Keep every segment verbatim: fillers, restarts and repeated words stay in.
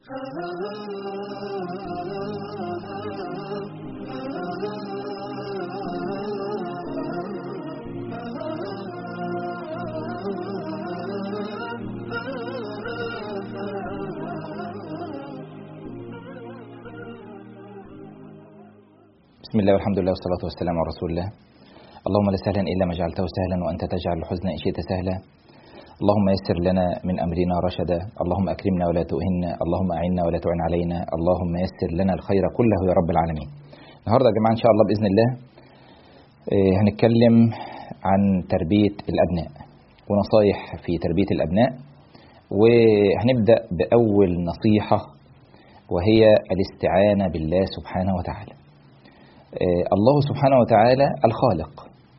بسم الله والحمد لله والصلاة والسلام على رسول الله. اللهم لا سهلا إلا ما جعلته سهلا وأنت تجعل الحزن إن شئت سهلا. اللهم يسر لنا من أمرنا رشدا، اللهم أكرمنا ولا تؤهنا، اللهم أعنا ولا تعن علينا، اللهم يسر لنا الخير كله يا رب العالمين. النهاردة يا جماعة إن شاء الله بإذن الله هنتكلم عن تربية الأبناء ونصايح في تربية الأبناء، وهنبدأ بأول نصيحة وهي الاستعانة بالله سبحانه وتعالى. الله سبحانه وتعالى الخالق،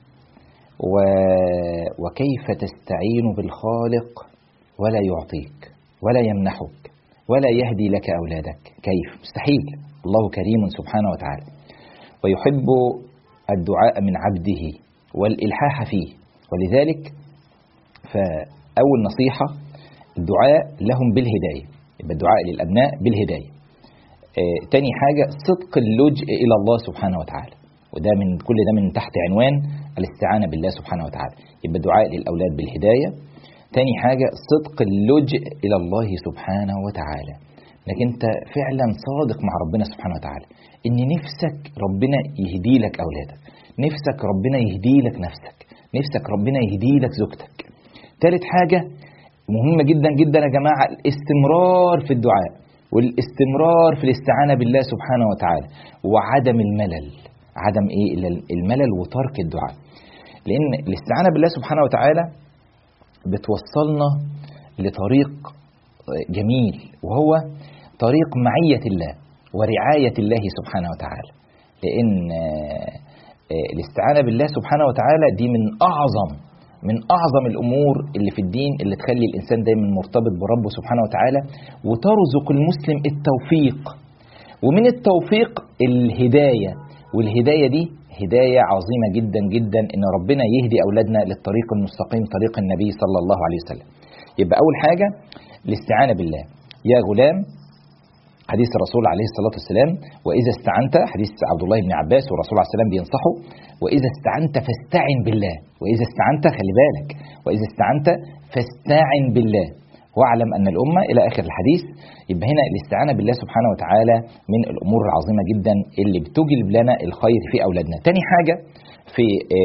وكيف تستعين بالخالق ولا يعطيك ولا يمنحك ولا يهدي لك أولادك؟ كيف؟ مستحيل. الله كريم سبحانه وتعالى ويحب الدعاء من عبده والإلحاح فيه، ولذلك فأول نصيحة الدعاء لهم بالهداية، يبقى الدعاء للأبناء بالهداية. آه، تاني حاجة صدق اللجء إلى الله سبحانه وتعالى، وده من كل ده من تحت عنوان الاستعانة بالله سبحانه وتعالى. يبقى الدعاء للأولاد بالهداية. تاني حاجة صدق اللجء إلى الله سبحانه وتعالى، انك انت فعلا صادق مع ربنا سبحانه وتعالى، ان نفسك ربنا يهدي لك أولادك، نفسك ربنا يهدي لك نفسك، نفسك ربنا يهدي لك زوجتك. تالت حاجة مهمة جدا جدا يا جماعة، الاستمرار في الدعاء والاستمرار في الاستعانة بالله سبحانه وتعالى، وعدم الملل. عدم ايه؟ الملل وترك الدعاء، لان الاستعانة بالله سبحانه وتعالى بتوصلنا لطريق جميل، وهو طريق معية الله ورعاية الله سبحانه وتعالى. لان الاستعانة بالله سبحانه وتعالى دي من اعظم من أعظم الأمور اللي في الدين، اللي تخلي الإنسان دايما مرتبط بربه سبحانه وتعالى، وترزق المسلم التوفيق. ومن التوفيق الهداية، والهداية دي هداية عظيمة جدا جدا، إن ربنا يهدي أولادنا للطريق المستقيم، طريق النبي صلى الله عليه وسلم. يبقى أول حاجة الاستعانة بالله. يا غلام، حديث الرسول عليه الصلاة والسلام، وإذا استعنت، حديث عبد الله بن عباس، والرسول عليه السلام بينصحه، وإذا استعنت فاستعن بالله. وإذا استعنت، خلي بالك، وإذا استعنت فاستعن بالله واعلم أن الأمة، إلى آخر الحديث. يبقى هنا الاستعانة بالله سبحانه وتعالى من الأمور العظيمة جدا اللي بتجلب لنا الخير في أولادنا. تاني حاجة في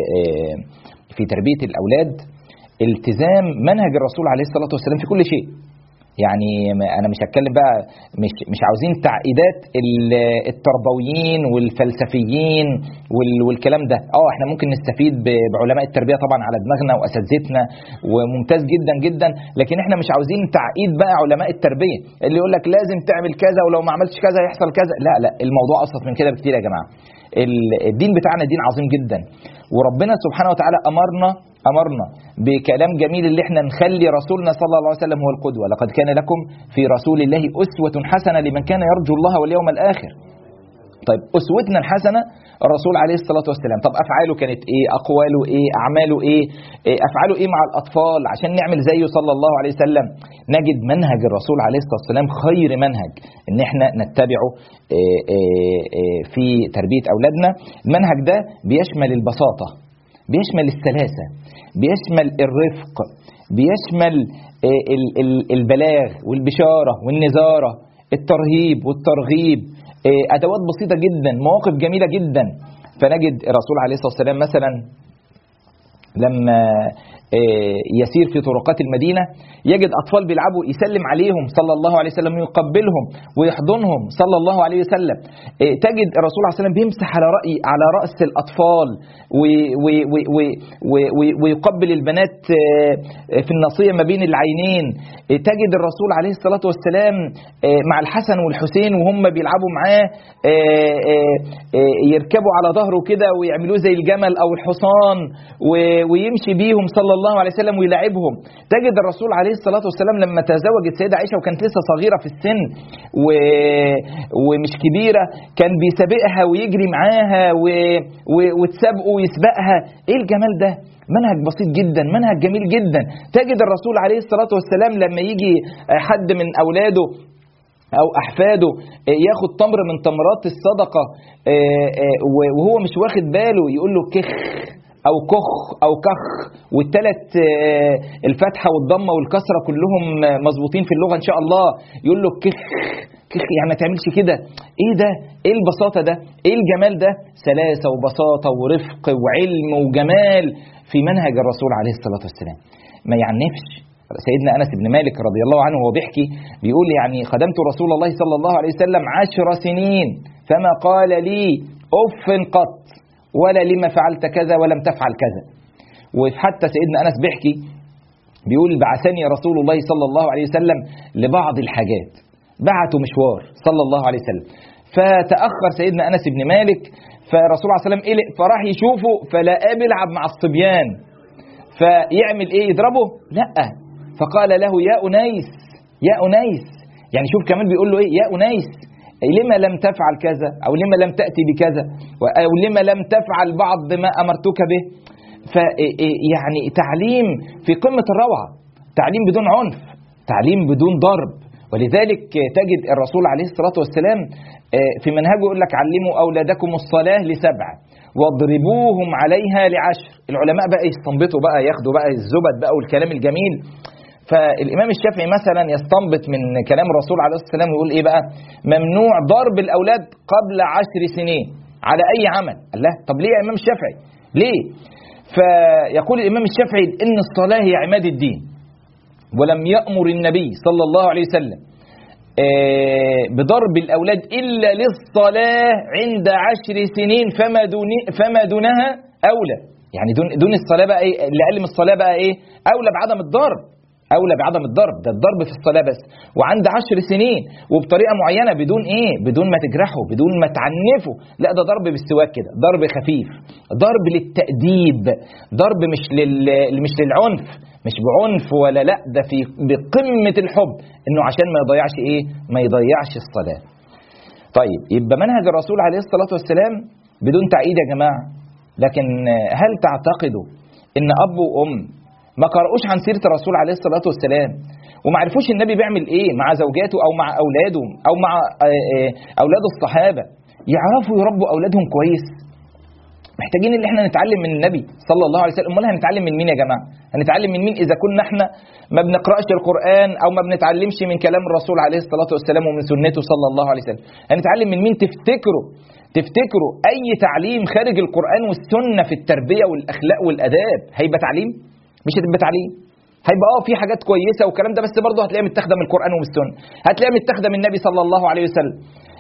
في تربية الأولاد التزام منهج الرسول عليه الصلاة والسلام في كل شيء. يعني انا مش هتكلم بقى، مش مش عاوزين تعقيدات التربويين والفلسفيين والكلام ده. اه احنا ممكن نستفيد بعلماء التربيه طبعا على دماغنا واساتذتنا، وممتاز جدا جدا، لكن احنا مش عاوزين تعقيد بقى علماء التربيه اللي يقول لك لازم تعمل كذا، ولو ما عملتش كذا يحصل كذا. لا لا، الموضوع ابسط من كده بكتير يا جماعه. الدين بتاعنا دين عظيم جدا، وربنا سبحانه وتعالى امرنا أمرنا بكلام جميل اللي احنا نخلي رسولنا صلى الله عليه وسلم هو القدوة. لقد كان لكم في رسول الله أسوة حسنة لمن كان يرجو الله واليوم الآخر. طيب أسوتنا الحسنة الرسول عليه الصلاة والسلام. طب أفعاله كانت إيه؟ أقواله إيه؟ أعماله إيه؟ أفعاله إيه مع الأطفال عشان نعمل زيه صلى الله عليه وسلم؟ نجد منهج الرسول عليه الصلاة والسلام خير منهج إن احنا نتبعه في تربية أولادنا. المنهج ده بيشمل البساطة، بيشمل السلاسة، بيشمل الرفق، بيشمل البلاغ والبشارة والنذارة، الترهيب والترغيب، أدوات بسيطة جدا، مواقف جميلة جدا. فنجد الرسول عليه الصلاة والسلام مثلا لما يسير في طرقات المدينة يجد أطفال بيلعبوا، يسلم عليهم صلى الله عليه وسلم، يقبلهم ويحضنهم صلى الله عليه وسلم. تجد الرسول عليه السلام بيمسح على رأي على رأس الأطفال ويقبل البنات في الناصية ما بين العينين. تجد الرسول عليه الصلاة والسلام مع الحسن والحسين وهم بيلعبوا معاه يركبوا على ظهره كده ويعملوه زي الجمل أو الحصان ويمشي بيهم صلى الله عليه وسلم ويلعبهم. تجد الرسول عليه الصلاة والسلام لما تزوجت سيدة عائشة وكانت لسه صغيرة في السن و... ومش كبيرة، كان بيسابقها ويجري معاها و... و... وتسابقه ويسبقها. ايه الجمال ده؟ منهج بسيط جدا، منهج جميل جدا. تجد الرسول عليه الصلاة والسلام لما يجي حد من أولاده أو أحفاده ياخد تمر من تمرات الصدقة وهو مش واخد باله يقول له كخ أو كخ أو كخ، والثلاث الفتحة والضمة والكسرة كلهم مظبوطين في اللغة إن شاء الله، يقول له كخ كخ، يعني ما تعملش كده. إيه ده؟ إيه البساطة ده؟ إيه الجمال ده؟ سلاسة وبساطة ورفق وعلم وجمال في منهج الرسول عليه الصلاة والسلام. ما يعنفش. سيدنا أنس بن مالك رضي الله عنه وهو بيحكي بيقول يعني خدمت رسول الله صلى الله عليه وسلم عشر سنين فما قال لي أف قط ولا لما فعلت كذا ولم تفعل كذا. وحتى سيدنا أنس بيحكي بيقول بعثني رسول الله صلى الله عليه وسلم لبعض الحاجات، بعته مشوار صلى الله عليه وسلم، فتأخر سيدنا أنس بن مالك، فرسول الله صلى الله عليه وسلم قلق فراح يشوفه فلقاه بيلعب مع الصبيان، فيعمل ايه؟ يضربه؟ لا، فقال له يا أنيس يا أنيس، يعني شوف كمان بيقول له ايه؟ يا أنيس لما لم تفعل كذا، او لما لم تأتي بكذا، او لما لم تفعل بعض ما أمرتك به. فيعني تعليم في قمة الروعة، تعليم بدون عنف، تعليم بدون ضرب. ولذلك تجد الرسول عليه الصلاة والسلام في منهجه يقول لك علموا أولادكم الصلاة لسبع واضربوهم عليها لعشر. العلماء بقى يستنبطوا بقى، ياخدوا بقى الزبد بقى والكلام الجميل. فالإمام الشافعي مثلا يستنبط من كلام الرسول عليه الصلاة والسلام ويقول إيه بقى؟ ممنوع ضرب الأولاد قبل عشر سنين على أي عمل. الله، طب ليه يا إمام الشافعي؟ ليه؟ فيقول الإمام الشافعي إن الصلاة هي عماد الدين، ولم يأمر النبي صلى الله عليه وسلم بضرب الأولاد إلا للصلاة عند عشر سنين فما, دون فما دونها أولى. يعني دون, دون الصلاة بقى إيه؟ اللي أقل من الصلاة بقى إيه؟ أولى بعدم الضرب، أولى بعدم الضرب. ده الضرب في الصلاة بس، وعند عشر سنين وبطريقة معينة، بدون إيه؟ بدون ما تجرحه، بدون ما تعنفه. لا، ده ضرب بالسواك كده، ضرب خفيف، ضرب للتأديب، ضرب مش لل مش للعنف، مش بعنف ولا لا، ده في بقمة الحب، إنه عشان ما يضيعش إيه؟ ما يضيعش الصلاة. طيب، يبقى منهج الرسول عليه الصلاة والسلام بدون تعقيد يا جماعة. لكن هل تعتقدوا إن أب وأم ما قرأوش عن سيرة الرسول عليه الصلاة والسلام وما عرفوش النبي بيعمل إيه مع زوجاته أو مع أولاده أو مع أولاد الصحابة، يعرفوا يربوا أولادهم كويس؟ محتاجين اللي احنا نتعلم من النبي صلى الله عليه وسلم. امال هنتعلم من مين يا جماعه؟ هنتعلم من مين اذا كنا احنا ما بنقراش القرآن او ما بنتعلمش من كلام الرسول عليه الصلاه والسلام ومن سنته صلى الله عليه وسلم؟ هنتعلم من مين؟ تفتكروا تفتكروا اي تعليم خارج القرآن والسنه في التربيه والاخلاق والاداب هيبقى تعليم؟ مش هتبقى تعليم. هيبقى اه في حاجات كويسه والكلام ده، بس برضه هتلاقيها متاخده من القرآن ومن السنه، هتلاقيها متاخده من النبي صلى الله عليه وسلم.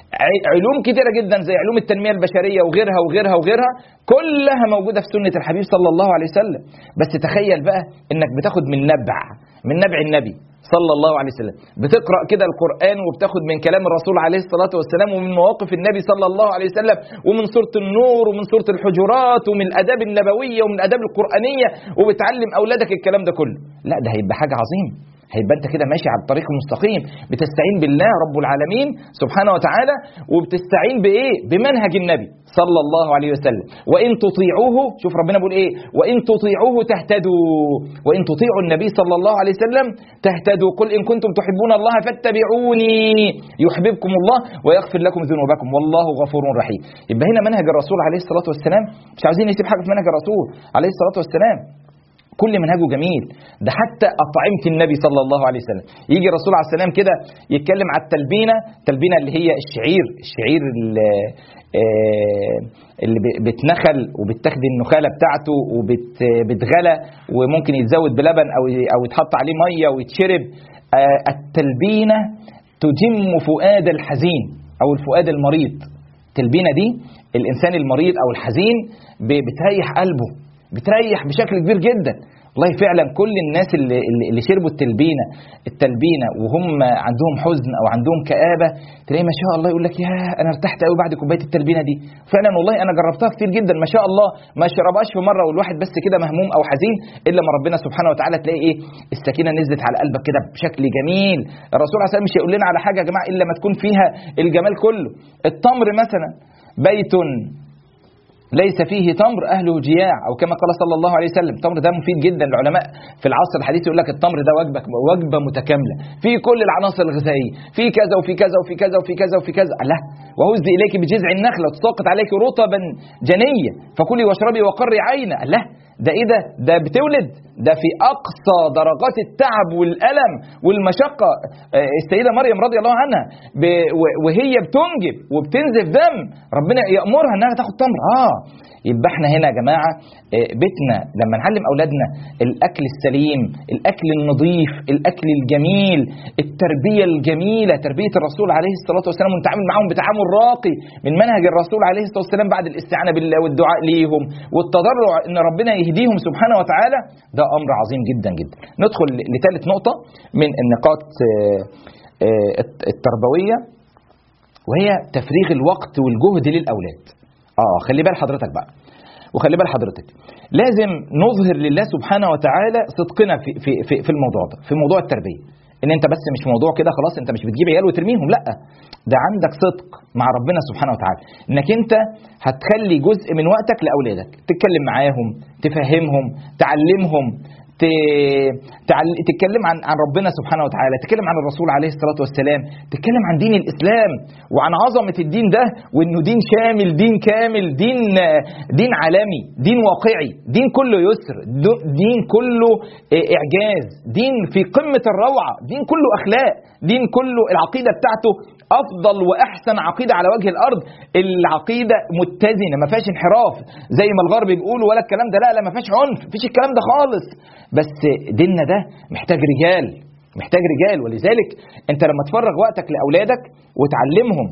علوم كتيرة جدا زي علوم التنمية البشرية وغيرها وغيرها وغيرها كلها موجودة في سنة الحبيب صلى الله عليه وسلم. بس تخيل بقى انك بتاخد من نبع من نبع النبي صلى الله عليه وسلم، بتقرأ كده القرآن وبتاخد من كلام الرسول عليه الصلاة والسلام ومن مواقف النبي صلى الله عليه وسلم ومن سورة النور ومن سورة الحجرات ومن الآداب النبوية ومن الآداب القرآنية، وبتعلم أولادك الكلام ده كله. لا، ده هيبقى حاجة عظيمة، هيبقى انت كده ماشي على الطريق المستقيم، بتستعين بالله رب العالمين سبحانه وتعالى، وبتستعين بايه؟ بمنهج النبي صلى الله عليه وسلم. وان تطيعوه، شوف ربنا بيقول ايه؟ وان تطيعوه تهتدوا، وان تطيعوا النبي صلى الله عليه وسلم تهتدوا. قل ان كنتم تحبون الله فاتبعوني يحببكم الله ويغفر لكم ذنوبكم والله غفور رحيم. يبقى هنا منهج الرسول عليه الصلاه والسلام، مش عايزين نسيب حاجه في منهج الرسول عليه الصلاه والسلام، كل منهجه جميل. ده حتى أطعمة النبي صلى الله عليه وسلم، يجي الرسول عليه السلام كده يتكلم على التلبينة، التلبينة اللي هي الشعير، الشعير اللي بتنخل وبتاخد النخالة بتاعته وبتغلى وممكن يتزود بلبن أو أو يتحط عليه مية ويتشرب. التلبينة تجم فؤاد الحزين أو الفؤاد المريض. التلبينة دي الإنسان المريض أو الحزين بتريح قلبه، بتريح بشكل كبير جدا. والله فعلا كل الناس اللي, اللي شربوا التلبينة التلبينة وهم عندهم حزن او عندهم كآبة، تلاقي ما شاء الله يقول لك يا انا ارتحت قوي بعد كوبايه التلبينة دي. فعلا والله انا جربتها كتير جدا، ما شاء الله ما شربهاش في مره والواحد بس كده مهموم او حزين، الا ما ربنا سبحانه وتعالى تلاقي ايه؟ السكينه نزلت على قلبك كده بشكل جميل. الرسول عليه الصلاه والسلام مش هيقول لنا على حاجه يا جماعه الا ما تكون فيها الجمال كله. التمر مثلا، بيت ليس فيه تمر أهله جياع، أو كما قال صلى الله عليه وسلم. التمر ده مفيد جدا. العلماء في العصر الحديث يقول لك التمر ده وجبة وجبة متكاملة في كل العناصر الغذائية، في كذا وفي كذا وفي كذا وفي كذا وفي كذا. الله، وهز إليك بجذع النخلة وتساقط عليك رطبا جنيا فكلي واشربي وقري عينا. الله، ده ايه ده؟ ده بتولد، ده في اقصى درجات التعب والالم والمشقه. السيده مريم رضي الله عنها وهي بتنجب وبتنزف دم ربنا يامرها انها تاخد تمر. اه يبقى احنا هنا يا جماعه بيتنا لما نعلم اولادنا الاكل السليم، الاكل النظيف، الاكل الجميل، التربيه الجميله، تربيه الرسول عليه الصلاه والسلام، ونتعامل معاهم بتعامل راقي من منهج الرسول عليه الصلاه والسلام بعد الاستعانه بالله والدعاء ليهم والتضرع ان ربنا يهديهم سبحانه وتعالى، ده امر عظيم جدا جدا. ندخل لثالث نقطه من النقاط التربويه، وهي تفريغ الوقت والجهد للاولاد. اه خلي بال حضرتك بقى، وخلي بال حضرتك لازم نظهر لله سبحانه وتعالى صدقنا في في في, في الموضوع ده، في موضوع التربيه. ان انت بس مش موضوع كده خلاص انت مش بتجيب عيال وترميهم، لا، ده عندك صدق مع ربنا سبحانه وتعالى، انك انت هتخلي جزء من وقتك لاولادك، تتكلم معاهم، تفهمهم، تعلمهم، تتكلم عن عن ربنا سبحانه وتعالى، تتكلم عن الرسول عليه الصلاة والسلام، تتكلم عن دين الإسلام وعن عظمة الدين ده، وإنه دين شامل، دين كامل، دين دين عالمي، دين واقعي، دين كله يسر، دين كله إعجاز، دين في قمة الروعة، دين كله أخلاق، دين كله العقيدة بتاعته أفضل وأحسن عقيدة على وجه الأرض، العقيدة متزنة ما فيهاش انحراف زي ما الغرب بيقولوا ولا الكلام ده، لا لا ما فيهاش عنف، ما فيش الكلام ده خالص. بس ديننا ده محتاج رجال، محتاج رجال. ولذلك أنت لما تفرغ وقتك لأولادك وتعلمهم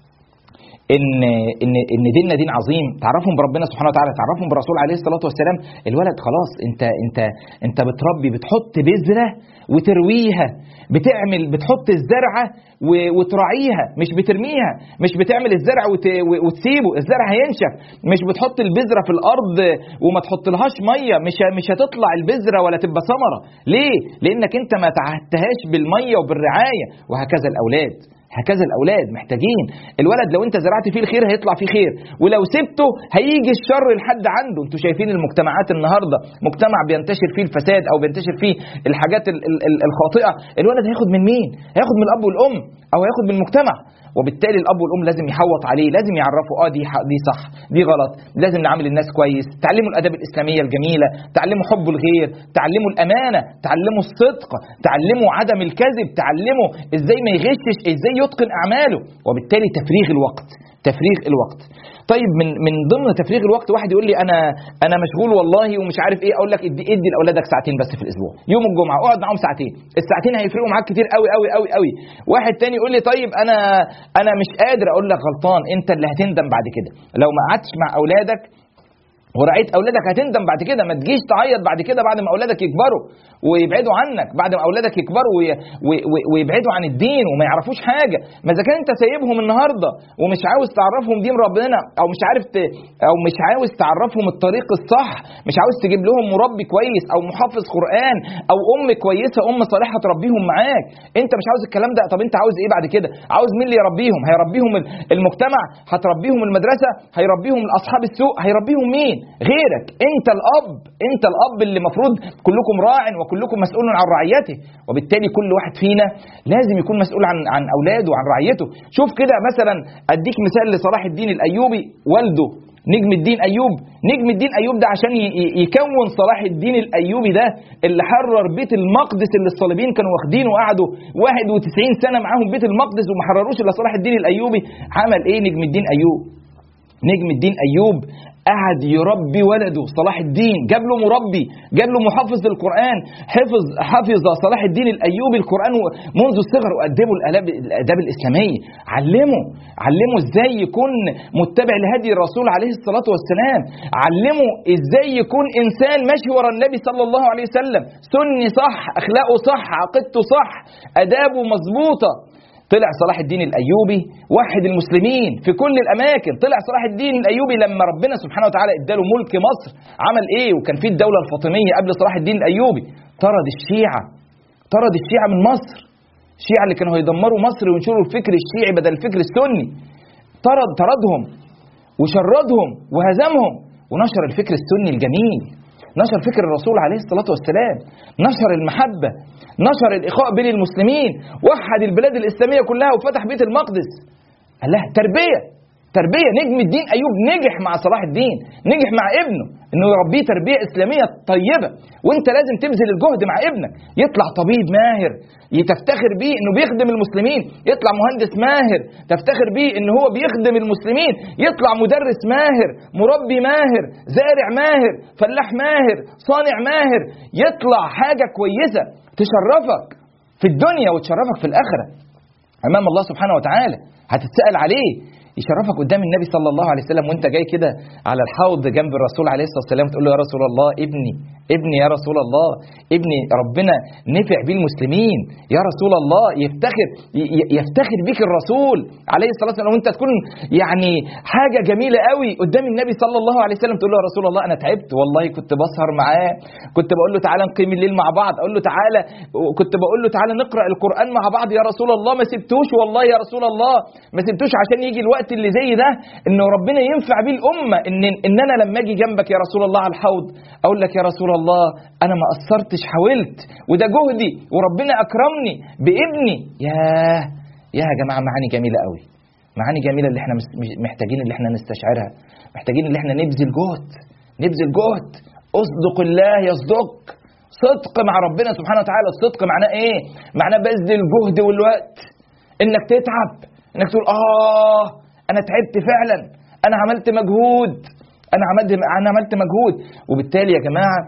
ان ان ان ديننا دين عظيم، تعرفهم بربنا سبحانه وتعالى، تعرفهم بالرسول عليه الصلاه والسلام، الولد خلاص انت انت انت بتربي، بتحط بذره وترويها، بتعمل بتحط الزرعه وتراعيها، مش بترميها، مش بتعمل الزرع وتسيبه، الزرع هينشف، مش بتحط البذره في الارض وما تحطلهاش ميه، مش مش هتطلع البذره ولا تبقى ثمره. ليه؟ لانك انت ما تعهدتهاش بالميه وبالرعايه. وهكذا الاولاد، هكذا الأولاد محتاجين. الولد لو أنت زرعت فيه الخير هيطلع فيه خير، ولو سبته هيجي الشر لحد عنده. أنتوا شايفين المجتمعات النهاردة، مجتمع بينتشر فيه الفساد أو بينتشر فيه الحاجات الخاطئة، الولد هياخد من مين؟ هياخد من الأب والأم أو هياخد من المجتمع. وبالتالي الأب والأم لازم يحوط عليه، لازم يعرفوا اه دي دي صح دي غلط، لازم نعامل الناس كويس، تعلموا الآداب الإسلامية الجميلة، تعلموا حب الغير، تعلموا الأمانة، تعلموا الصدق، تعلموا عدم الكذب، تعلموا ازاي ما يغشش، ازاي يتقن أعماله. وبالتالي تفريغ الوقت، تفريغ الوقت. طيب من من ضمن تفريغ الوقت واحد يقول لي انا انا مشغول والله ومش عارف ايه، اقول لك ادي ادي لاولادك ساعتين بس في الاسبوع، يوم الجمعه اقعد معاهم ساعتين، الساعتين هيفرقوا معاك كتير قوي قوي قوي قوي. واحد تاني يقول لي طيب انا انا مش قادر، اقول لك غلطان، انت اللي هتندم بعد كده لو ما قعدتش مع اولادك ورعيت اولادك، هتندم بعد كده. ما تجيش تعيط بعد كده بعد ما اولادك يكبروا ويبعدوا عنك، بعد ما اولادك يكبروا ويبعدوا عن الدين وما يعرفوش حاجه. ما اذا كان انت سايبهم النهارده ومش عاوز تعرفهم دين ربنا، او مش عارف ت... او مش عاوز تعرفهم الطريق الصح، مش عاوز تجيب لهم مربي كويس او محافظ قران او ام كويسه، ام صالحه تربيهم معاك، انت مش عاوز الكلام ده. طب انت عاوز ايه بعد كده؟ عاوز مين اللي يربيهم؟ هيربيهم المجتمع؟ هتربيهم المدرسه؟ هيربيهم اصحاب السوق؟ هيربيهم مين غيرك؟ انت الاب، انت الاب اللي المفروض كلكم راع وكلكم مسؤول عن رعيته. وبالتالي كل واحد فينا لازم يكون مسؤول عن عن اولاده وعن رعيته. شوف كده مثلا، اديك مثال لصلاح الدين الايوبي، والده نجم الدين ايوب. نجم الدين ايوب ده عشان يكون صلاح الدين الايوبي ده اللي حرر بيت المقدس اللي الصليبيين كانوا واخدينه وقعدوا واحد وتسعين سنه معاهم بيت المقدس وما حرروش الا صلاح الدين الايوبي. عمل ايه نجم الدين ايوب؟ نجم الدين ايوب قعد يربي ولده صلاح الدين، جاب له مربي، جاب له محافظ للقرآن، حفظ حفظ صلاح الدين الأيوبي القرآن منذ الصغر، وأدبه الآداب الإسلامية، علمه علمه إزاي يكون متبع لهدي الرسول عليه الصلاة والسلام، علمه إزاي يكون إنسان ماشي ورا النبي صلى الله عليه وسلم، سني صح، أخلاقه صح، عقيدته صح، أدابه مظبوطة. طلع صلاح الدين الأيوبي واحد المسلمين في كل الأماكن. طلع صلاح الدين الأيوبي لما ربنا سبحانه وتعالى اداله ملك مصر عمل إيه؟ وكان في الدولة الفاطمية قبل صلاح الدين الأيوبي، طرد الشيعة، طرد الشيعة من مصر، الشيعة اللي كانوا هيدمروا مصر وينشروا الفكر الشيعي بدل الفكر السني، طرد طردهم. وشردهم وهزمهم، ونشر الفكر السني الجميل، نشر فكر الرسول عليه الصلاة والسلام، نشر المحبة، نشر الإخاء بين المسلمين، وحد البلاد الإسلامية كلها وفتح بيت المقدس. قال لها تربية تربية. نجم الدين أيوب نجح مع صلاح الدين، نجح مع ابنه انه يربيه تربية إسلامية طيبة. وانت لازم تبذل الجهد مع ابنك، يطلع طبيب ماهر تفتخر بيه انه بيخدم المسلمين، يطلع مهندس ماهر تفتخر بيه انه هو بيخدم المسلمين، يطلع مدرس ماهر، مربي ماهر، زارع ماهر، فلاح ماهر، صانع ماهر، يطلع حاجة كويسة تشرفك في الدنيا وتشرفك في الآخرة أمام الله سبحانه وتعالى، هتتسأل عليه، يشرفك قدام النبي صلى الله عليه وسلم وانت جاي كده على الحوض جنب الرسول عليه الصلاة والسلام، تقول له يا رسول الله ابني ابني يا رسول الله ابني ربنا نفع بيه المسلمين يا رسول الله، يفتخر يفتخر بيك الرسول عليه الصلاة والسلام، وانت تكون يعني حاجة جميلة قوي قدام النبي صلى الله عليه وسلم، تقول له يا رسول الله انا تعبت والله، كنت بسهر معاه، كنت بقول له تعالى نقيم الليل مع بعض، اقول له تعالى، كنت بقول له تعالى نقرأ القرآن مع بعض يا رسول الله، ما سبتوش والله يا رسول الله، ما سبتوش عشان يجي الوقت اللي زي ده انه ربنا ينفع بيه الامه، ان ان انا لما اجي جنبك يا رسول الله على الحوض اقول لك يا رسول الله انا ما قصرتش، حاولت وده جهدي وربنا اكرمني بابني. ياه يا جماعه معاني جميله قوي، معاني جميله اللي احنا محتاجين اللي احنا نستشعرها، محتاجين اللي احنا نبذل جهد، نبذل جهد. اصدق الله يصدق، صدق مع ربنا سبحانه وتعالى. الصدق معناه ايه؟ معناه بذل الجهد والوقت، انك تتعب، انك تقول اه انا تعبت فعلا، انا عملت مجهود، انا عملت انا عملت مجهود. وبالتالي يا جماعه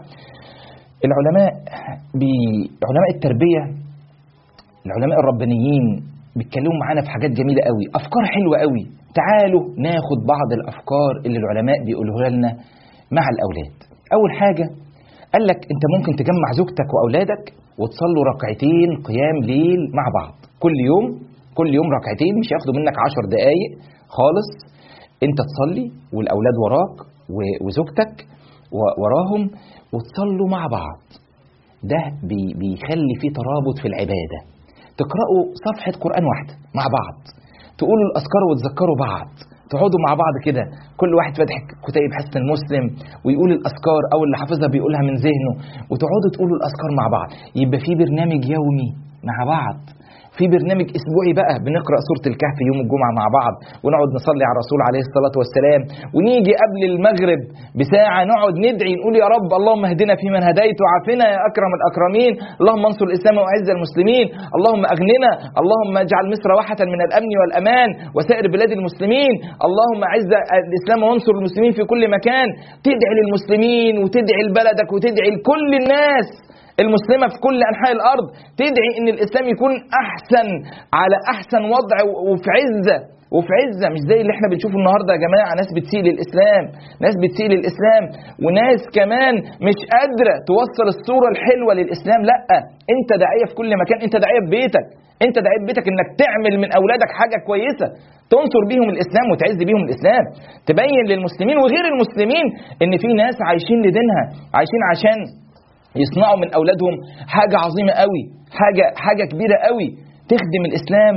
العلماء بي... علماء التربيه، العلماء الربانيين بيتكلموا معانا في حاجات جميله قوي، افكار حلوه قوي. تعالوا ناخد بعض الافكار اللي العلماء بيقولوها لنا مع الاولاد. اول حاجه قال لك انت ممكن تجمع زوجتك واولادك وتصلوا ركعتين قيام ليل مع بعض كل يوم، كل يوم ركعتين، مش هياخدوا منك عشر دقايق خالص، انت تصلي والاولاد وراك وزوجتك وراهم وتصلوا مع بعض. ده بي بيخلي فيه ترابط في العبادة. تقرأوا صفحة قرآن واحدة مع بعض، تقولوا الأذكار وتذكروا بعض، تقعدوا مع بعض كده، كل واحد فاتح كتيب حسن المسلم ويقول الأذكار أو اللي حافظها بيقولها من ذهنه، وتقعدوا تقولوا الأذكار مع بعض. يبقى في برنامج يومي مع بعض، في برنامج اسبوعي بقى بنقرأ سورة الكهف يوم الجمعة مع بعض، ونقعد نصلي على الرسول عليه الصلاة والسلام، ونيجي قبل المغرب بساعة نقعد ندعي نقول يا رب اللهم اهدنا فيمن هديت وعافنا يا أكرم الأكرمين، اللهم انصر الإسلام وأعز المسلمين، اللهم أغننا، اللهم اجعل مصر واحة من الأمن والأمان وسائر بلاد المسلمين، اللهم أعز الإسلام وانصر المسلمين في كل مكان. تدعي للمسلمين وتدعي لبلدك وتدعي لكل الناس المسلمة في كل أنحاء الأرض، تدعي إن الإسلام يكون أحسن على أحسن وضع وفي عزة وفي عزة، مش زي اللي احنا بنشوفه النهاردة يا جماعة، ناس بتسيء للإسلام، ناس بتسيء للإسلام، وناس كمان مش قادرة توصل الصورة الحلوة للإسلام. لأ، أنت داعية في كل مكان، أنت داعية في بيتك، أنت داعية في بيتك إنك تعمل من أولادك حاجة كويسة تنصر بيهم الإسلام وتعز بيهم الإسلام، تبين للمسلمين وغير المسلمين إن في ناس عايشين لدينها، عايشين عشان يصنعوا من أولادهم حاجة عظيمة قوي، حاجة حاجة كبيرة قوي تخدم الإسلام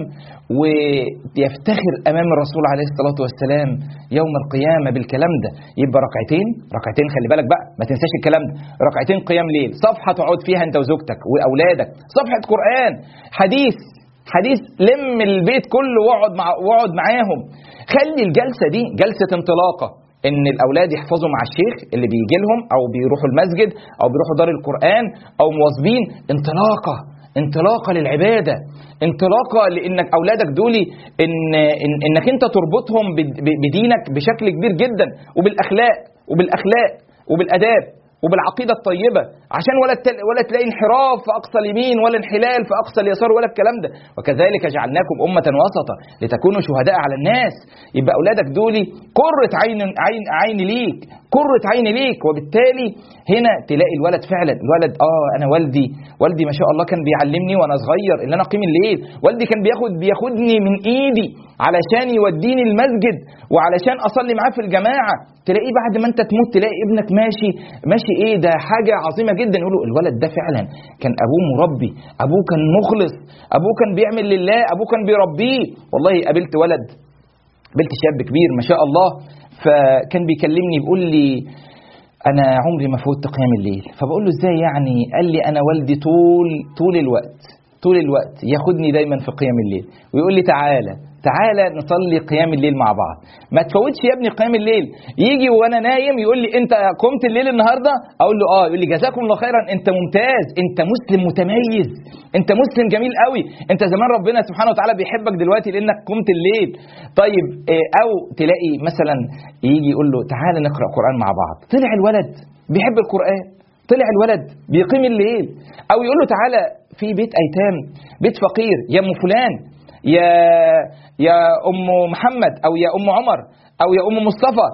ويفتخر أمام الرسول عليه الصلاة والسلام يوم القيامة بالكلام ده. يبقى ركعتين ركعتين خلي بالك بقى، ما تنساش الكلام ده، ركعتين قيام ليل، صفحة تقعد فيها أنت وزوجتك وأولادك، صفحة قرآن، حديث حديث لم البيت كله واقعد مع واقعد معاهم. خلي الجلسة دي جلسة انطلاقة، ان الاولاد يحفظوا مع الشيخ اللي بيجي لهم او بيروحوا المسجد او بيروحوا دار القرآن او مواظبين، انطلاقة انطلاقة للعبادة، انطلاقة لانك اولادك دولي إن, إن انك انت تربطهم بدينك بشكل كبير جدا، وبالاخلاق وبالاخلاق وبالاداب وبالعقيدة الطيبة، عشان ولا ولا تلاقي انحراف في أقصى اليمين ولا انحلال في أقصى اليسار ولا الكلام ده. وكذلك جعلناكم أمة وسطا لتكونوا شهداء على الناس. يبقى أولادك دولي قرة عين عين عين ليك، قرة عين ليك. وبالتالي هنا تلاقي الولد فعلا، الولد اه أنا والدي والدي ما شاء الله كان بيعلمني وأنا صغير إن أنا أقيم الليل، والدي كان بياخد بياخدني من إيدي علشان يوديني المسجد وعلشان أصلي معاه في الجماعة. تلاقيه بعد ما أنت تموت تلاقي ابنك ماشي ماشي إيه ده، حاجة عظيمة جدا. يقولوا الولد ده فعلا كان أبوه مربي، أبوه كان مخلص، أبوه كان بيعمل لله، أبوه كان بيربيه. والله قابلت ولد قابلت شاب كبير ما شاء الله، فكان بيكلمني بيقول لي انا عمري ما فوتت قيام الليل. فبقول له ازاي يعني؟ قال لي انا والدي طول طول الوقت طول الوقت ياخدني دايما في قيام الليل ويقول لي تعالى تعالى نصلي قيام الليل مع بعض، ما تفوتش يا ابني قيام الليل. يجي وانا نايم يقول لي انت قمت الليل النهارده؟ اقول له اه. يقول لي جزاكم الله خيرا، انت ممتاز، انت مسلم متميز، انت مسلم جميل قوي، انت زمان ربنا سبحانه وتعالى بيحبك دلوقتي لانك قمت الليل. طيب او تلاقي مثلا يجي يقول له تعالى نقرا قران مع بعض، طلع الولد بيحب القران، طلع الولد بيقيم الليل. او يقول له تعالى في بيت ايتام، بيت فقير، يا ام فلان، يا يا ام محمد، او يا ام عمر، او يا ام مصطفى،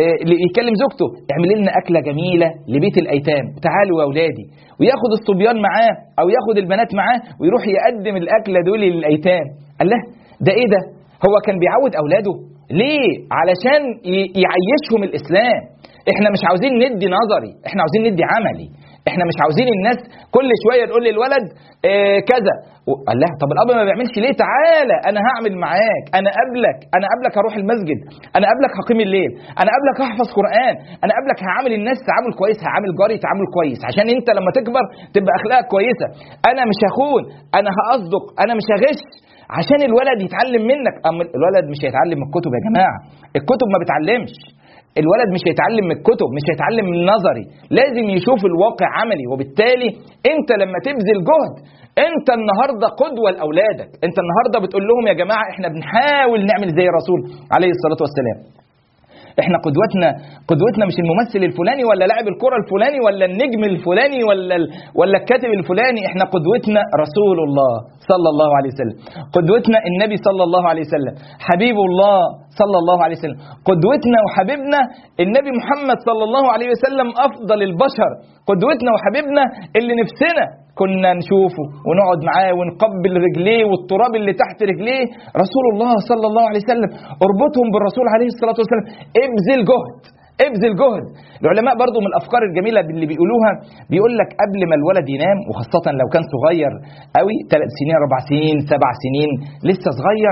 يكلم زوجته اعمل لنا اكله جميله لبيت الايتام، تعالوا يا اولادي، وياخد الصبيان معاه او ياخد البنات معاه ويروح يقدم الاكله دول للايتام. قال له ده ايه ده؟ هو كان بيعود اولاده ليه؟ علشان يعيشهم الاسلام. احنا مش عاوزين ندي نظري، احنا عاوزين ندي عملي. احنا مش عاوزين الناس كل شويه نقول للولد اه كذا. قال له طب الاب ما بيعملش ليه؟ تعالى انا هعمل معاك، انا قبلك انا قبلك هروح المسجد، انا قبلك هقيم الليل، انا قبلك هحفظ قران، انا قبلك هعامل الناس تعامل كويس، هعامل جاري تعامل كويس عشان انت لما تكبر تبقى اخلاقك كويسه. انا مش هخون، انا هاصدق، انا مش هغش، عشان الولد يتعلم منك. اما الولد مش هيتعلم من الكتب يا جماعه، الكتب ما بتعلمش. الولد مش هيتعلم من الكتب، مش هيتعلم من نظري، لازم يشوف الواقع عملي. وبالتالي انت لما تبذل جهد، انت النهارده قدوه لاولادك، انت النهارده بتقول لهم يا جماعه احنا بنحاول نعمل زي الرسول عليه الصلاه والسلام. احنا قدوتنا قدوتنا مش الممثل الفلاني ولا لاعب الكره الفلاني ولا النجم الفلاني ولا ولا الكاتب الفلاني، احنا قدوتنا رسول الله صلى الله عليه وسلم، قدوتنا النبي صلى الله عليه وسلم، حبيب الله صلى الله عليه وسلم، قدوتنا وحبيبنا النبي محمد صلى الله عليه وسلم افضل البشر، قدوتنا وحبيبنا اللي نفسنا كنا نشوفه ونقعد معاه ونقبل رجليه والتراب اللي تحت رجليه، رسول الله صلى الله عليه وسلم. اربطهم بالرسول عليه الصلاة والسلام، ابذل جهد ابذل جهد. العلماء برضو من الافكار الجميلة اللي بيقولوها، بيقول لك قبل ما الولد ينام، وخاصة لو كان صغير قوي ثلاث سنين اربع سنين سبع سنين لسه صغير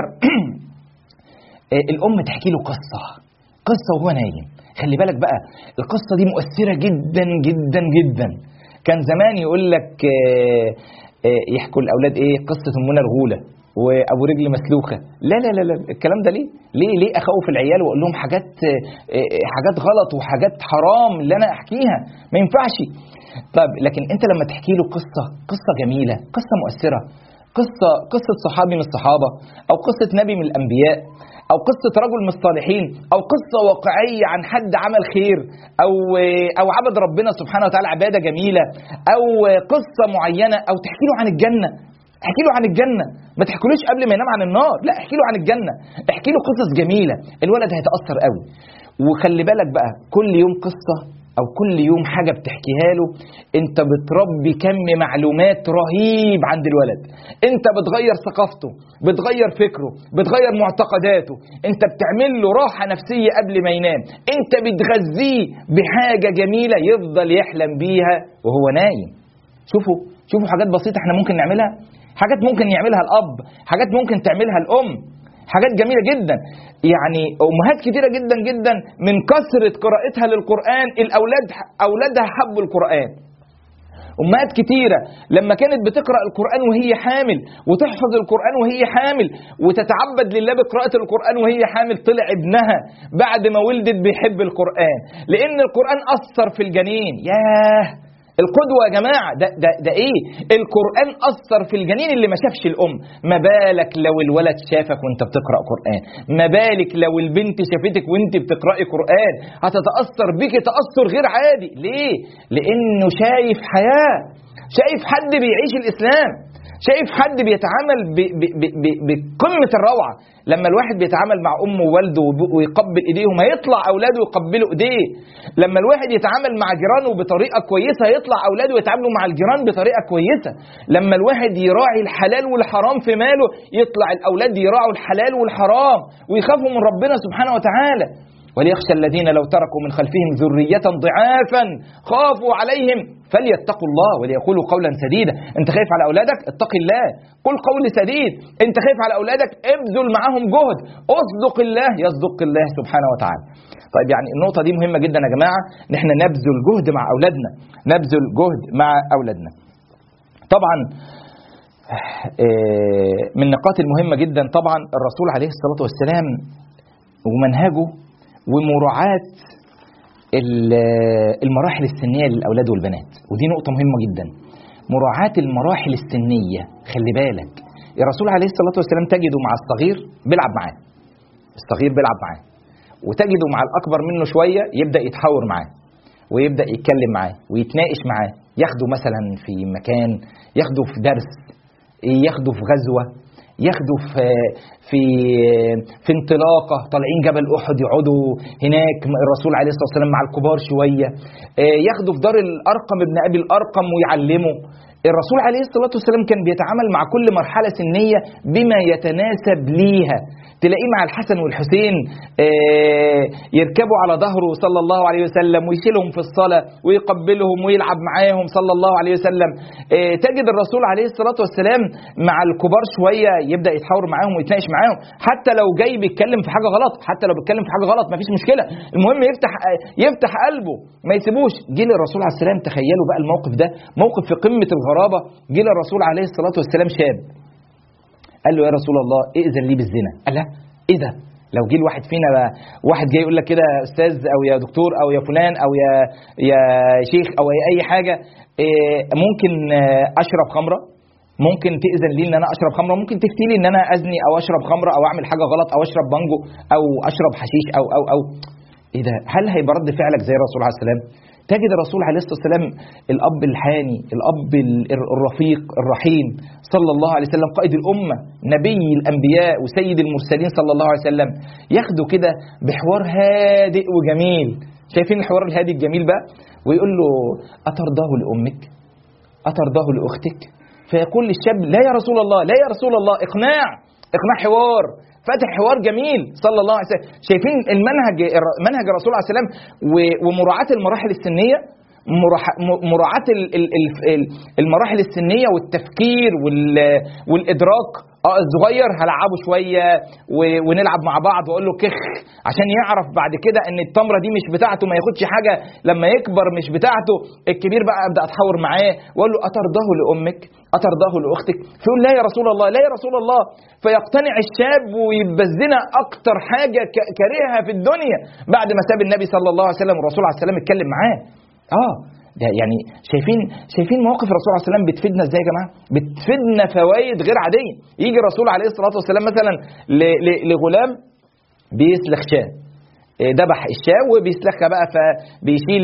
الام تحكي له قصة قصة وهو نايم. خلي بالك بقى القصة دي مؤثرة جدا جدا جدا. كان زمان يقول لك يحكوا الاولاد ايه؟ قصه امنا الغوله وابو رجل مسلوخه. لا لا لا لا الكلام ده ليه؟ ليه ليه اخوف العيال واقول لهم حاجات حاجات غلط وحاجات حرام اللي انا احكيها؟ ما ينفعش. طب لكن انت لما تحكي له قصه قصه جميله، قصه مؤثره، قصه قصه صحابي من الصحابه، او قصه نبي من الانبياء، او قصه رجل من الصالحين، او قصه واقعيه عن حد عمل خير او او عبد ربنا سبحانه وتعالى عباده جميله، او قصه معينه، او تحكي له عن الجنه. احكي له عن الجنه، ما تحكيلوش قبل ما ينام عن النار، لا احكي له عن الجنه، احكي له قصص جميله، الولد هيتاثر قوي. وخلي بالك بقى كل يوم قصه او كل يوم حاجه بتحكيها له، انت بتربي كم معلومات رهيب عند الولد، انت بتغير ثقافته، بتغير فكره، بتغير معتقداته، انت بتعمل له راحه نفسيه قبل ما ينام، انت بتغذيه بحاجه جميله يفضل يحلم بيها وهو نايم. شوفوا شوفوا حاجات بسيطه احنا ممكن نعملها، حاجات ممكن يعملها الاب، حاجات ممكن تعملها الام، حاجات جميلة جدا. يعني أمهات كتيرة جدا جدا من كثرة قراءتها للقرآن الأولاد أولادها حبوا القرآن. أمهات كتيرة لما كانت بتقرأ القرآن وهي حامل وتحفظ القرآن وهي حامل وتتعبد لله بقراءة القرآن وهي حامل، طلع ابنها بعد ما ولدت بيحب القرآن لأن القرآن أثر في الجنين. ياه القدوة يا جماعة، ده, ده, ده ايه؟ القرآن أثر في الجنين اللي ما شافش الأم، ما بالك لو الولد شافك وانت بتقرأ قرآن، ما بالك لو البنت شافتك وانت بتقرأي قرآن، هتتأثر بك تأثر غير عادي. ليه؟ لأنه شايف حياة، شايف حد بيعيش الإسلام، شايف حد بيتعامل بقمة الروعة. لما الواحد بيتعامل مع أمه ووالده ويقبل إيديهم هيطلع أولاده يقبلوا إيديه. لما الواحد يتعامل مع جيرانه بطريقة كويسة هيطلع أولاده يتعاملوا مع الجيران بطريقة كويسة. لما الواحد يراعي الحلال والحرام في ماله يطلع الأولاد يراعوا الحلال والحرام ويخافوا من ربنا سبحانه وتعالى. وليخشى الذين لو تركوا من خلفهم ذرية ضعافا خافوا عليهم فليتقوا الله وليقولوا قولا سديدا. انت خايف على اولادك؟ اتق الله، قل قول سديد. انت خايف على اولادك؟ ابذل معهم جهد، اصدق الله يصدق الله سبحانه وتعالى. طيب يعني النقطة دي مهمة جدا يا جماعة، ان احنا نبذل جهد مع اولادنا، نبذل جهد مع اولادنا. طبعا من النقاط المهمة جدا طبعا الرسول عليه الصلاة والسلام ومنهجه ومراعاة المراحل السنية للأولاد والبنات، ودي نقطة مهمة جدا. مراعاة المراحل السنية، خلي بالك الرسول عليه الصلاة والسلام تجده مع الصغير بيلعب معاه، الصغير بيلعب معاه، وتجده مع الأكبر منه شوية يبدأ يتحاور معاه ويبدأ يتكلم معاه ويتناقش معاه، ياخده مثلا في مكان، ياخده في درس، ياخده في غزوة، ياخده في في في انطلاقه، طالعين جبل احد يقعدوا هناك الرسول عليه الصلاه والسلام مع الكبار شويه، ياخده في دار الارقم ابن ابي الارقم ويعلمه. الرسول عليه الصلاه والسلام كان بيتعامل مع كل مرحله سنيه بما يتناسب ليها. تلاقيه مع الحسن والحسين يركبوا على ظهره صلى الله عليه وسلم ويشيلهم في الصلاة ويقبلهم ويلعب معاهم صلى الله عليه وسلم. تجد الرسول عليه الصلاة والسلام مع الكبار شوية يبدأ يتحاور معاهم ويتناقش معاهم، حتى لو جاي بيتكلم في حاجة غلط، حتى لو بيتكلم في حاجة غلط مفيش مشكلة، المهم يفتح يفتح قلبه ما يسيبوش. جه للرسول عليه السلام، تخيلوا بقى الموقف ده، موقف في قمة الغرابة. جه للرسول عليه الصلاة والسلام شاب قال له يا رسول الله ائذن لي بالزنا. قال له ايه ده؟ لو جه الواحد فينا واحد جاي يقول لك كده يا استاذ او يا دكتور او يا فلان او يا يا شيخ او اي حاجه، ممكن اشرب خمره، ممكن تاذن لي ان انا اشرب خمره، ممكن تفتي لي ان انا ازني او اشرب خمره او اعمل حاجه غلط او اشرب بانجو او اشرب حشيش او او او ايه ده؟ هل هيبقى رد فعلك زي الرسول عليه السلام؟ تجد الرسول عليه الصلاة والسلام الأب الحاني، الأب الرفيق الرحيم صلى الله عليه وسلم، قائد الأمة، نبي الأنبياء وسيد المرسلين صلى الله عليه وسلم، ياخده كده بحوار هادئ وجميل. شايفين الحوار الهادئ الجميل بقى؟ ويقول له أترضاه لأمك؟ أترضاه لأختك؟ فيقول للشاب لا يا رسول الله، لا يا رسول الله، إقناع، إقناع، حوار، فاتح حوار جميل صلى الله عليه وسلم. شايفين المنهج، منهج الرسول عليه السلام ومراعاة المراحل السنية، مراعاة المراحل السنية والتفكير والإدراك. اه الصغير هلعبه شويه ونلعب مع بعض واقول له كخ عشان يعرف بعد كده ان التمره دي مش بتاعته، ما ياخدش حاجه لما يكبر مش بتاعته. الكبير بقى ابدا اتحاور معاه واقول له اترضاه لامك؟ اترضاه لاختك؟ فيقول لا يا رسول الله، لا يا رسول الله. فيقتنع الشاب ويبقى الزنا اكتر حاجه كارهها في الدنيا بعد ما ساب النبي صلى الله عليه وسلم والرسول عليه السلام اتكلم معاه. اه يعني شايفين شايفين مواقف الرسول عليه السلام بتفيدنا ازاي يا جماعه؟ بتفيدنا فوائد غير عاديه. يجي الرسول عليه الصلاه والسلام مثلا لغلام بيسلخ شاه، ذبح الشاه وبيسلخها بقى، فبيشيل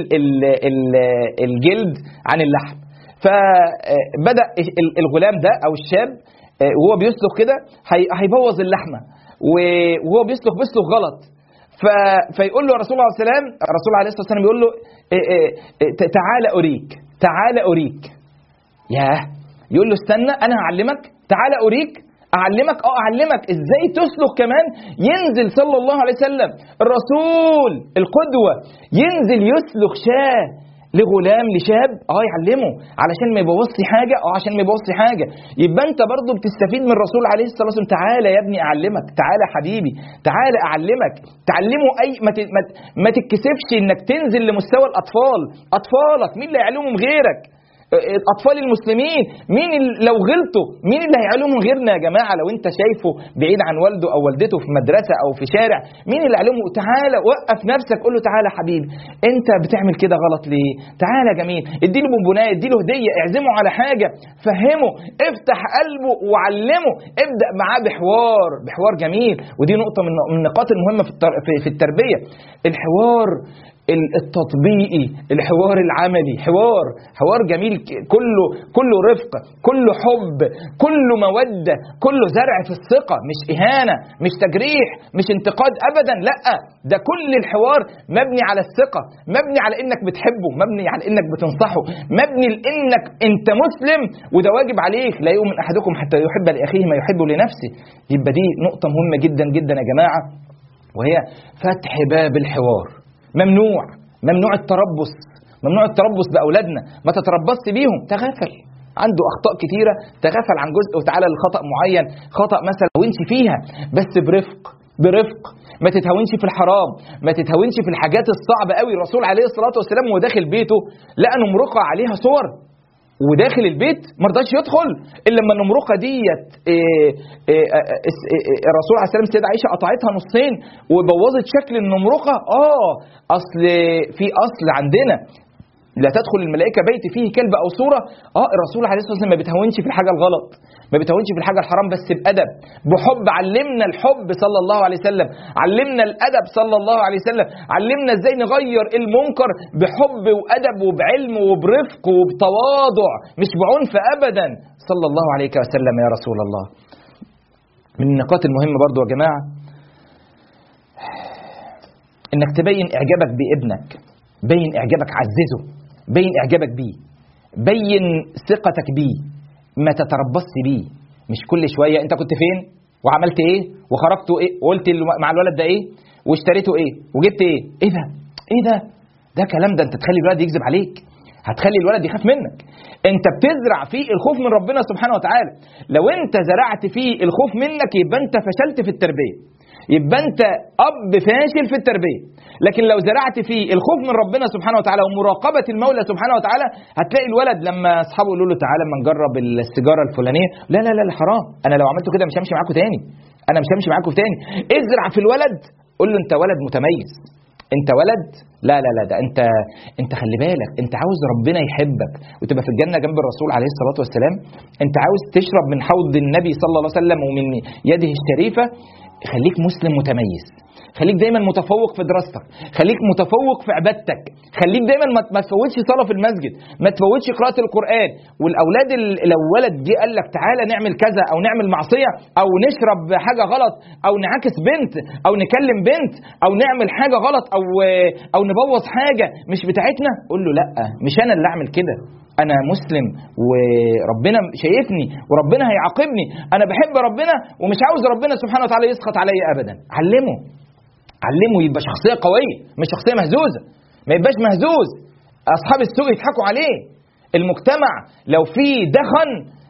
الجلد عن اللحم. فبدا الغلام ده او الشاب وهو بيسلخ كده هيبوظ اللحمه، وهو بيسلخ بيسلخ غلط. فيقول له الرسول عليه السلام، الرسول عليه الصلاه والسلام يقول له تعال اريك، تعال اريك. ياه، يقول له استنى انا هعلمك، تعال اريك، اعلمك اه اعلمك ازاي تسلك كمان. ينزل صلى الله عليه وسلم الرسول القدوه ينزل يسلك شاه لغلام لشاب، اه يعلمه علشان ما يبوظش حاجه، اه عشان ما يبوظش حاجه. يبقى انت برضو بتستفيد من الرسول عليه الصلاه والسلام. تعالى يا ابني اعلمك، تعالى حبيبي، تعالى اعلمك، تعلمه. اي ما ما تتكسفش انك تنزل لمستوى الاطفال، اطفالك مين اللي يعلمهم غيرك؟ اطفال المسلمين مين لو غلطوا مين اللي هيعلمهم غيرنا يا جماعه؟ لو انت شايفه بعيد عن والده او والدته في مدرسه او في شارع، مين اللي يعلمه؟ تعالى وقف نفسك، قول له تعالى حبيبي انت بتعمل كده غلط ليه؟ تعالى جميل، اديله بونبونات، اديله هديه، اعزمه على حاجه، فهمه، افتح قلبه وعلمه، ابدا معاه بحوار، بحوار جميل. ودي نقطه من النقاط المهمه في التربيه، الحوار التطبيقي، الحوار العملي، حوار حوار جميل، كله كله رفق، كله حب، كله مودة، كله زرع في الثقة، مش إهانة، مش تجريح، مش انتقاد أبدا، لا، ده كل الحوار مبني على الثقة، مبني على إنك بتحبه، مبني على إنك بتنصحه، مبني لإنك أنت مسلم وده واجب عليك، لا يؤمن أحدكم حتى يحب لأخيه ما يحب لنفسه. يبقى دي نقطة مهمة جدا جدا يا جماعة. وهي فتح باب الحوار. ممنوع ممنوع التربص، ممنوع التربص بأولادنا، ما تتربصش بيهم، تغافل، عنده أخطاء كتيرة، تغافل عن جزء وتعالى لخطأ معين، خطأ مثلا تهونش فيها بس برفق برفق، ما تتهونش في الحرام، ما تتهونش في الحاجات الصعبة قوي. الرسول عليه الصلاة والسلام وهو داخل بيته لقى نمرقة عليها صور، وداخل البيت ما رضاش يدخل الا لما النمرقه ديت الرسول عليه السلام السيده عائشه قطعتها نصين وبوظت شكل النمرقه. اه اصل في اصل عندنا لا تدخل الملائكه بيت فيه كلب او صوره. اه الرسول عليه الصلاه والسلام ما بيتهونش في الحاجه الغلط، ما بيتهونش في الحاجه الحرام، بس بادب بحب. علمنا الحب صلى الله عليه وسلم، علمنا الادب صلى الله عليه وسلم، علمنا ازاي نغير المنكر بحب وادب وبعلم وبرفق وبتواضع، مش بعنف ابدا صلى الله عليه وسلم يا رسول الله. من النقاط المهمه برضو يا جماعه انك تبين اعجابك بابنك، بين اعجابك، عززه، بين اعجابك بيه، بين ثقتك بيه، ما تتربصش بيه. مش كل شويه انت كنت فين وعملت ايه وخرجت ايه وقلت مع الولد ده ايه واشتريته ايه وجبت ايه. ايه ده ايه ده ده كلام ده انت تخلي الولد يكذب عليك، هتخلي الولد يخاف منك. انت بتزرع فيه الخوف من ربنا سبحانه وتعالى. لو انت زرعت فيه الخوف منك يبقى انت فشلت في التربيه، يبقى انت اب فاشل في التربيه. لكن لو زرعت فيه الخوف من ربنا سبحانه وتعالى ومراقبه المولى سبحانه وتعالى، هتلاقي الولد لما اصحابه يقولوا له تعالى اما نجرب السيجاره الفلانيه، لا لا لا حرام، انا لو عملته كده مش همشي معاكم تاني، انا مش همشي معاكم تاني. ازرع في الولد، قول له انت ولد متميز، انت ولد، لا لا لا ده انت انت خلي بالك، انت عاوز ربنا يحبك وتبقى في الجنه جنب الرسول عليه الصلاه والسلام، انت عاوز تشرب من حوض النبي صلى الله عليه وسلم ومن يده الشريفه. خليك مسلم متميز، خليك دايما متفوق في دراستك، خليك متفوق في عبادتك، خليك دايما ما تفوتش صلاه في المسجد، ما تفوتش قراءه القران. والاولاد لو ولد جه قال لك تعالى نعمل كذا او نعمل معصيه او نشرب حاجه غلط او نعاكس بنت او نكلم بنت او نعمل حاجه غلط او او نبوظ حاجه مش بتاعتنا، قول له لا مش انا اللي اعمل كده، أنا مسلم وربنا شايفني وربنا هيعاقبني، أنا بحب ربنا ومش عاوز ربنا سبحانه وتعالى يسخط علي أبدا. علمه علمه يبقى شخصية قوية مش شخصية مهزوزة، ما يبقاش مهزوز أصحاب السوق يضحكوا عليه. المجتمع لو في دخن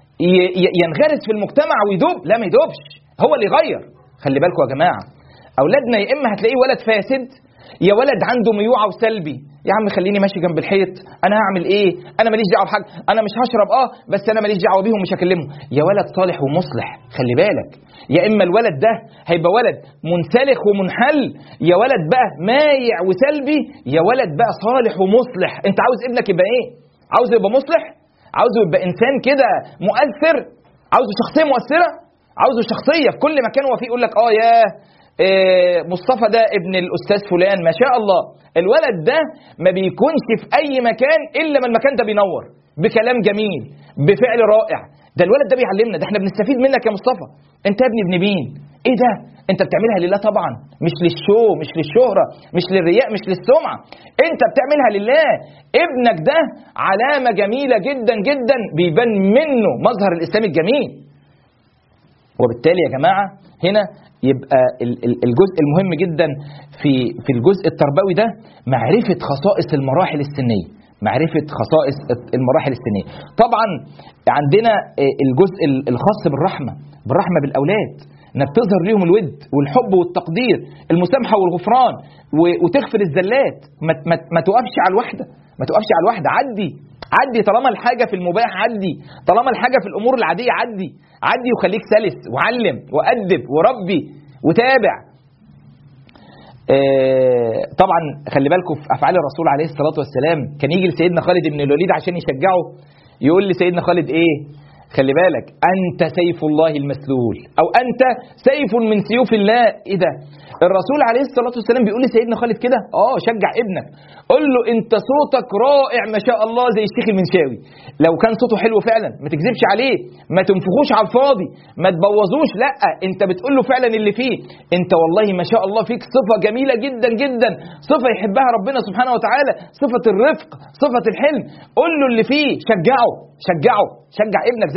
ينغرس في المجتمع ويدوب، لا ما يدوبش، هو اللي يغير. خلي بالكم يا جماعة، أولادنا يا إما هتلاقيه ولد فاسد يا ولد عنده ميوعة وسلبي. يا عم خليني ماشي جنب الحيط، انا هعمل ايه، انا ماليش دعوه بحاجه، انا مش هشرب اه بس انا ماليش دعوه بيهم مش هكلمهم. يا ولد صالح ومصلح، خلي بالك، يا اما الولد ده هيبقى ولد منسلخ ومنحل، يا ولد بقى مايع وسلبي، يا ولد بقى صالح ومصلح. انت عاوز ابنك يبقى ايه؟ عاوز يبقى مصلح، عاوز يبقى انسان كده مؤثر، عاوز شخصيه مؤثره، عاوز شخصيه في كل مكان هو فيه يقول لك اه يا إيه مصطفى ده ابن الاستاذ فلان ما شاء الله. الولد ده ما بيكونش في اي مكان الا ما المكان ده بينور بكلام جميل بفعل رائع. ده الولد ده بيعلمنا، ده احنا بنستفيد منك يا مصطفى. انت يا ابني ابن مين؟ ايه ده؟ انت بتعملها لله طبعا، مش للشو، مش للشهرة، مش للرياء، مش للسمعة، انت بتعملها لله. ابنك ده علامة جميلة جدا جدا بيبان منه مظهر الاسلام الجميل. وبالتالي يا جماعة هنا يبقى الجزء المهم جدا في في الجزء التربوي ده معرفة خصائص المراحل السنية، معرفة خصائص المراحل السنية. طبعا عندنا الجزء الخاص بالرحمة، بالرحمة بالأولاد، انك تظهر ليهم الود والحب والتقدير، المسامحة والغفران، وتغفر الزلات، ما, ما, ما توقفش على الواحدة، ما توقفش على الواحدة، عدي عدي طالما الحاجة في المباح، عدي طالما الحاجة في الأمور العادية، عدي عدي وخليك سلس وعلم وأدب وربي وتابع. آه طبعا خلي بالكم في أفعال الرسول عليه الصلاة والسلام، كان يجي لسيدنا خالد بن الوليد عشان يشجعه يقول لسيدنا خالد إيه؟ خلي بالك أنت سيف الله المسلول، أو أنت سيف من سيوف الله. إيه ده؟ الرسول عليه الصلاة والسلام بيقول لسيدنا خالد كده، اه شجع ابنك، قول له انت صوتك رائع ما شاء الله زي الشيخ المنشاوي. لو كان صوته حلو فعلا ما تكذبش عليه، ما تنفخوش على الفاضي، ما تبوظوش، لا انت بتقول له فعلا اللي فيه. انت والله ما شاء الله فيك صفة جميلة جدا جدا، صفة يحبها ربنا سبحانه وتعالى، صفة الرفق، صفة الحلم. قول له اللي فيه، شجعه شجعه شجع ابنك زي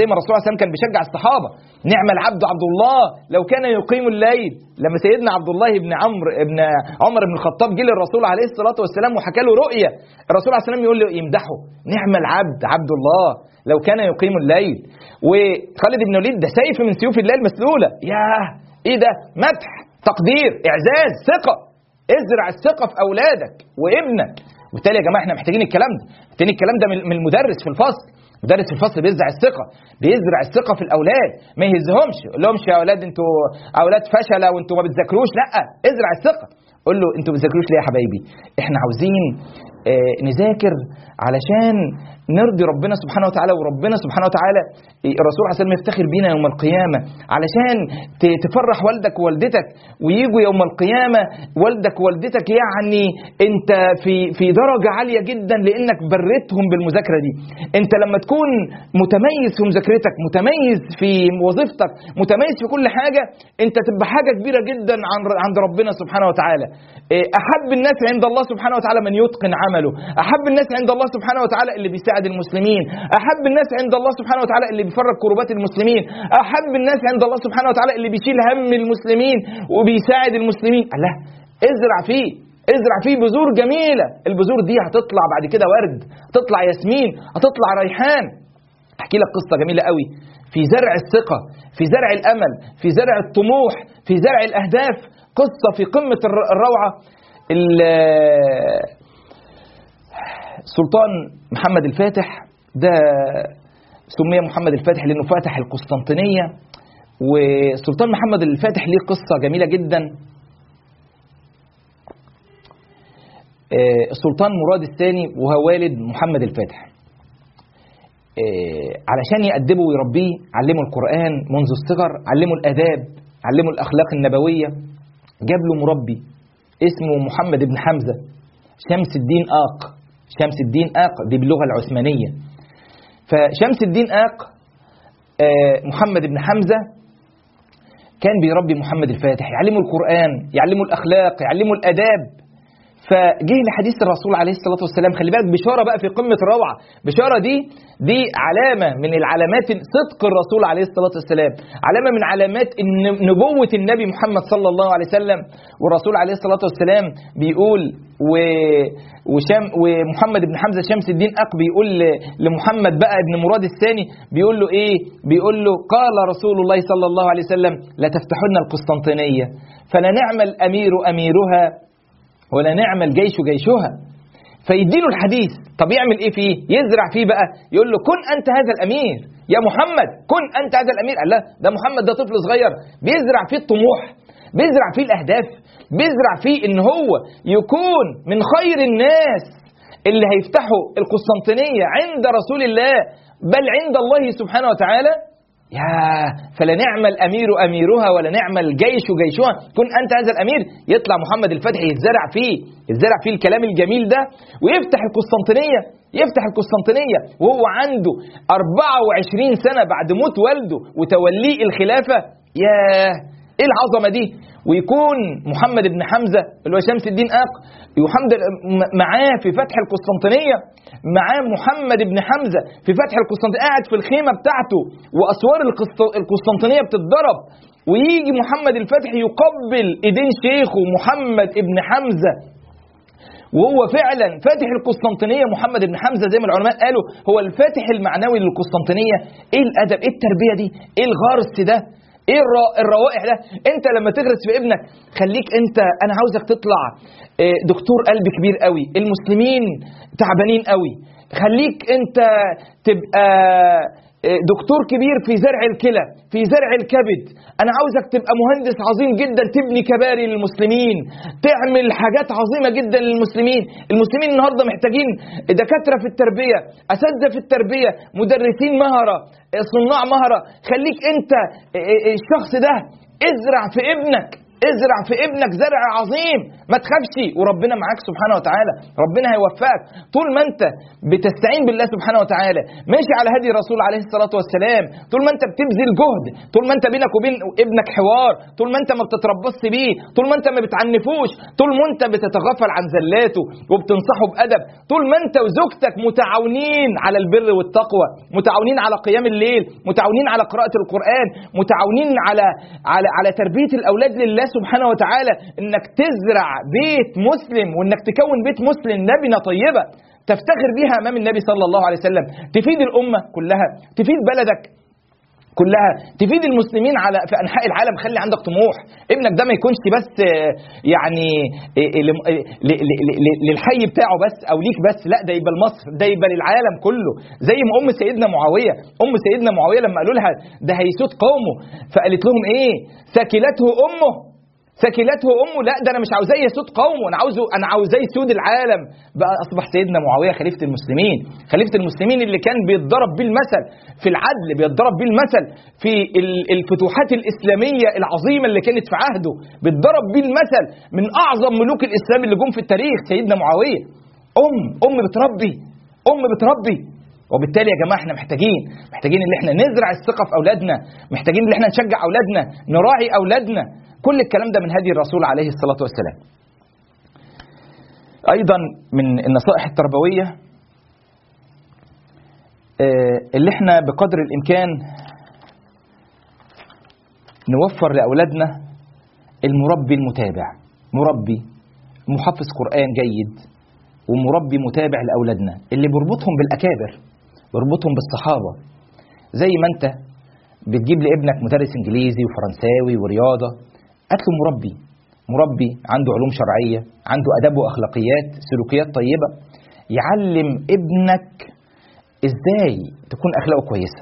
ما الرسول صلى الله عليه وسلم كان بيشجع الصحابه، نعم العبد عبد الله لو كان يقيم الليل. لما سيدنا عبد الله بن عمرو ابن عمر بن الخطاب جه للرسول عليه الصلاه والسلام وحكى له رؤيه، الرسول عليه الصلاه والسلام يقول له يمدحه، نعم العبد عبد الله لو كان يقيم الليل. وخالد بن الوليد ده سيف من سيوف الله المسلوله، ياه ايه ده، مدح، تقدير، اعزاز، ثقه. ازرع الثقه في اولادك وابنك. وبالتالي يا جماعه احنا محتاجين الكلام ده، محتاجين الكلام ده من المدرس في الفصل. مدرس في الفصل بيزرع الثقه، بيزرع الثقه في الاولاد، ما يهزهمش، يقول لهمش يا اولاد انتوا اولاد فشله وانتوا ما بتذاكروش، لا، ازرع الثقه. قول له انتوا ما بتذاكروش ليه يا حبايبي؟ احنا عاوزين اه نذاكر علشان نرضي ربنا سبحانه وتعالى، وربنا سبحانه وتعالى الرسول عليه الصلاه والسلام يفتخر بينا يوم القيامه، علشان تفرح والدك ووالدتك ويجوا يوم القيامه والدك ووالدتك يعني انت في في درجه عاليه جدا لانك بريتهم بالمذاكره دي. انت لما تكون متميز في مذاكرتك، متميز في وظيفتك، متميز في كل حاجه، انت تبقى حاجه كبيره جدا عند ربنا سبحانه وتعالى. احب الناس عند الله سبحانه وتعالى من يتقن عمله، احب الناس عند الله سبحانه وتعالى اللي بيساعد المسلمين، احب الناس عند الله سبحانه وتعالى اللي بيفرج كربات المسلمين، احب الناس عند الله سبحانه وتعالى اللي بيشيل هم المسلمين وبيساعد المسلمين. الله، ازرع فيه، ازرع فيه بذور جميله، البذور دي هتطلع بعد كده ورد، هتطلع ياسمين، هتطلع ريحان. احكي لك قصه جميله قوي في زرع الثقه، في زرع الامل، في زرع الطموح، في زرع الاهداف. قصه في قمه الروعه. السلطان محمد الفاتح ده سمي محمد الفاتح لأنه فاتح القسطنطينية. والسلطان محمد الفاتح ليه قصة جميلة جدا. السلطان مراد الثاني وهو والد محمد الفاتح، علشان يأدبه ويربيه علمه القرآن منذ الصغر، علمه الآداب، علمه الأخلاق النبوية. جاب له مربي اسمه محمد بن حمزة شمس الدين آق. شمس الدين آق دي باللغة العثمانية. فشمس الدين آق محمد بن حمزة كان بيربي محمد الفاتح، يعلمه القرآن، يعلمه الأخلاق، يعلمه الأداب. فجه لحديث الرسول عليه الصلاة والسلام، خلي بالك بشارة بقى في قمة الروعة. بشارة دي دي علامة من العلامات صدق الرسول عليه الصلاة والسلام، علامة من علامات نبوة النبي محمد صلى الله عليه وسلم. والرسول عليه الصلاة والسلام بيقول و وشام ومحمد بن حمزة شمس الدين أق بيقول لمحمد بقى ابن مراد الثاني، بيقول له إيه؟ بيقول له قال رسول الله صلى الله عليه وسلم لا تفتحن القسطنطينية فلا نعم الأمير أميرها ولا نعم الجيش جيشها. فيديله الحديث. طب يعمل ايه فيه؟ يزرع فيه بقى، يقول له كن انت هذا الامير يا محمد، كن انت هذا الامير. قال لا، ده محمد ده طفل صغير بيزرع فيه الطموح، بيزرع فيه الاهداف، بيزرع فيه ان هو يكون من خير الناس اللي هيفتحوا القسطنطينية عند رسول الله بل عند الله سبحانه وتعالى. يا فلا نعم الأمير أميرها ولا نعم الجيش جيشها، كن أنت هذا الأمير. يطلع محمد الفاتح يتزرع فيه، يتزرع فيه الكلام الجميل ده، ويفتح القسطنطينية. يفتح القسطنطينية وهو عنده أربعة وعشرين سنة بعد موت والده وتوليه الخلافة. ياه ايه العظمة دي. ويكون محمد بن حمزة اللي هو شمس الدين آق وحمد معاه في فتح القسطنطينية، معاه محمد بن حمزة في فتح القسطنطينية، قاعد في الخيمة بتاعته وأسوار القسطنطينية بتتضرب، ويجي محمد الفاتح يقبل ايدين شيخه محمد بن حمزة وهو فعلا فاتح القسطنطينية. محمد بن حمزة زي ما العلماء قالوا هو الفاتح المعنوي للقسطنطينية. ايه الأدب، ايه التربية دي، ايه الغرس ده، ايه الروائح ده. انت لما تغرس في ابنك خليك انت، انا عاوزك تطلع دكتور قلب كبير قوي، المسلمين تعبانين قوي، خليك انت تبقى دكتور كبير في زرع الكلى، في زرع الكبد. انا عاوزك تبقى مهندس عظيم جدا تبني كباري للمسلمين، تعمل حاجات عظيمة جدا للمسلمين. المسلمين النهاردة محتاجين دكاترة في التربية، اساتذة في التربية، مدرسين مهرة، صناع مهرة. خليك انت الشخص ده، ازرع في ابنك ازرع في ابنك زرع عظيم، ما تخافش وربنا معاك سبحانه وتعالى، ربنا هيوفقك. طول ما انت بتستعين بالله سبحانه وتعالى، ماشي على هدي الرسول عليه الصلاة والسلام، طول ما انت بتبذل جهد، طول ما انت بينك وبين ابنك حوار، طول ما انت ما بتتربص بيه، طول ما انت ما بتعنفوش، طول ما انت بتتغافل عن زلاته وبتنصحه بأدب، طول ما انت وزوجتك متعاونين على البر والتقوى، متعاونين على قيام الليل، متعاونين على قراءة القرآن، متعاونين على على على تربية الأولاد لله سبحانه وتعالى، انك تزرع بيت مسلم وانك تكون بيت مسلم لبنة طيبة تفتخر بيها امام النبي صلى الله عليه وسلم، تفيد الامة كلها، تفيد بلدك كلها، تفيد المسلمين على في انحاء العالم. خلي عندك طموح، ابنك ده ما يكونش بس يعني للحي بتاعه بس او ليك بس، لا ده يبقى لمصر، ده يبقى للعالم كله. زي ما ام سيدنا معاويه ام سيدنا معاويه لما قالوا لها ده هيسود قومه، فقالت لهم ايه؟ ثكلته امه ثكلته امه، لا ده انا مش عاوزاه يسود قومه، انا عاوزه انا عاوزاه يسود العالم. بقى اصبح سيدنا معاويه خليفه المسلمين، خليفه المسلمين اللي كان بيتضرب بيه المثل في العدل، بيتضرب بيه المثل في الفتوحات الاسلاميه العظيمه اللي كانت في عهده، بيتضرب بيه المثل من اعظم ملوك الاسلام اللي جم في التاريخ سيدنا معاويه. ام ام بتربي ام بتربي وبالتالي يا جماعه احنا محتاجين محتاجين ان احنا نزرع الثقه في اولادنا، محتاجين ان احنا نشجع اولادنا، نراعي اولادنا. كل الكلام ده من هدي الرسول عليه الصلاة والسلام. أيضا من النصائح التربوية اللي احنا بقدر الإمكان نوفر لأولادنا المربي المتابع، مربي محفظ قرآن جيد ومربي متابع لأولادنا اللي بيربطهم بالأكابر، بيربطهم بالصحابة. زي ما انت بتجيب لابنك مدرس إنجليزي وفرنساوي ورياضة، هات له مربي مربي عنده علوم شرعية، عنده أدب وأخلاقيات، سلوكيات طيبة، يعلم ابنك إزاي تكون أخلاقه كويسة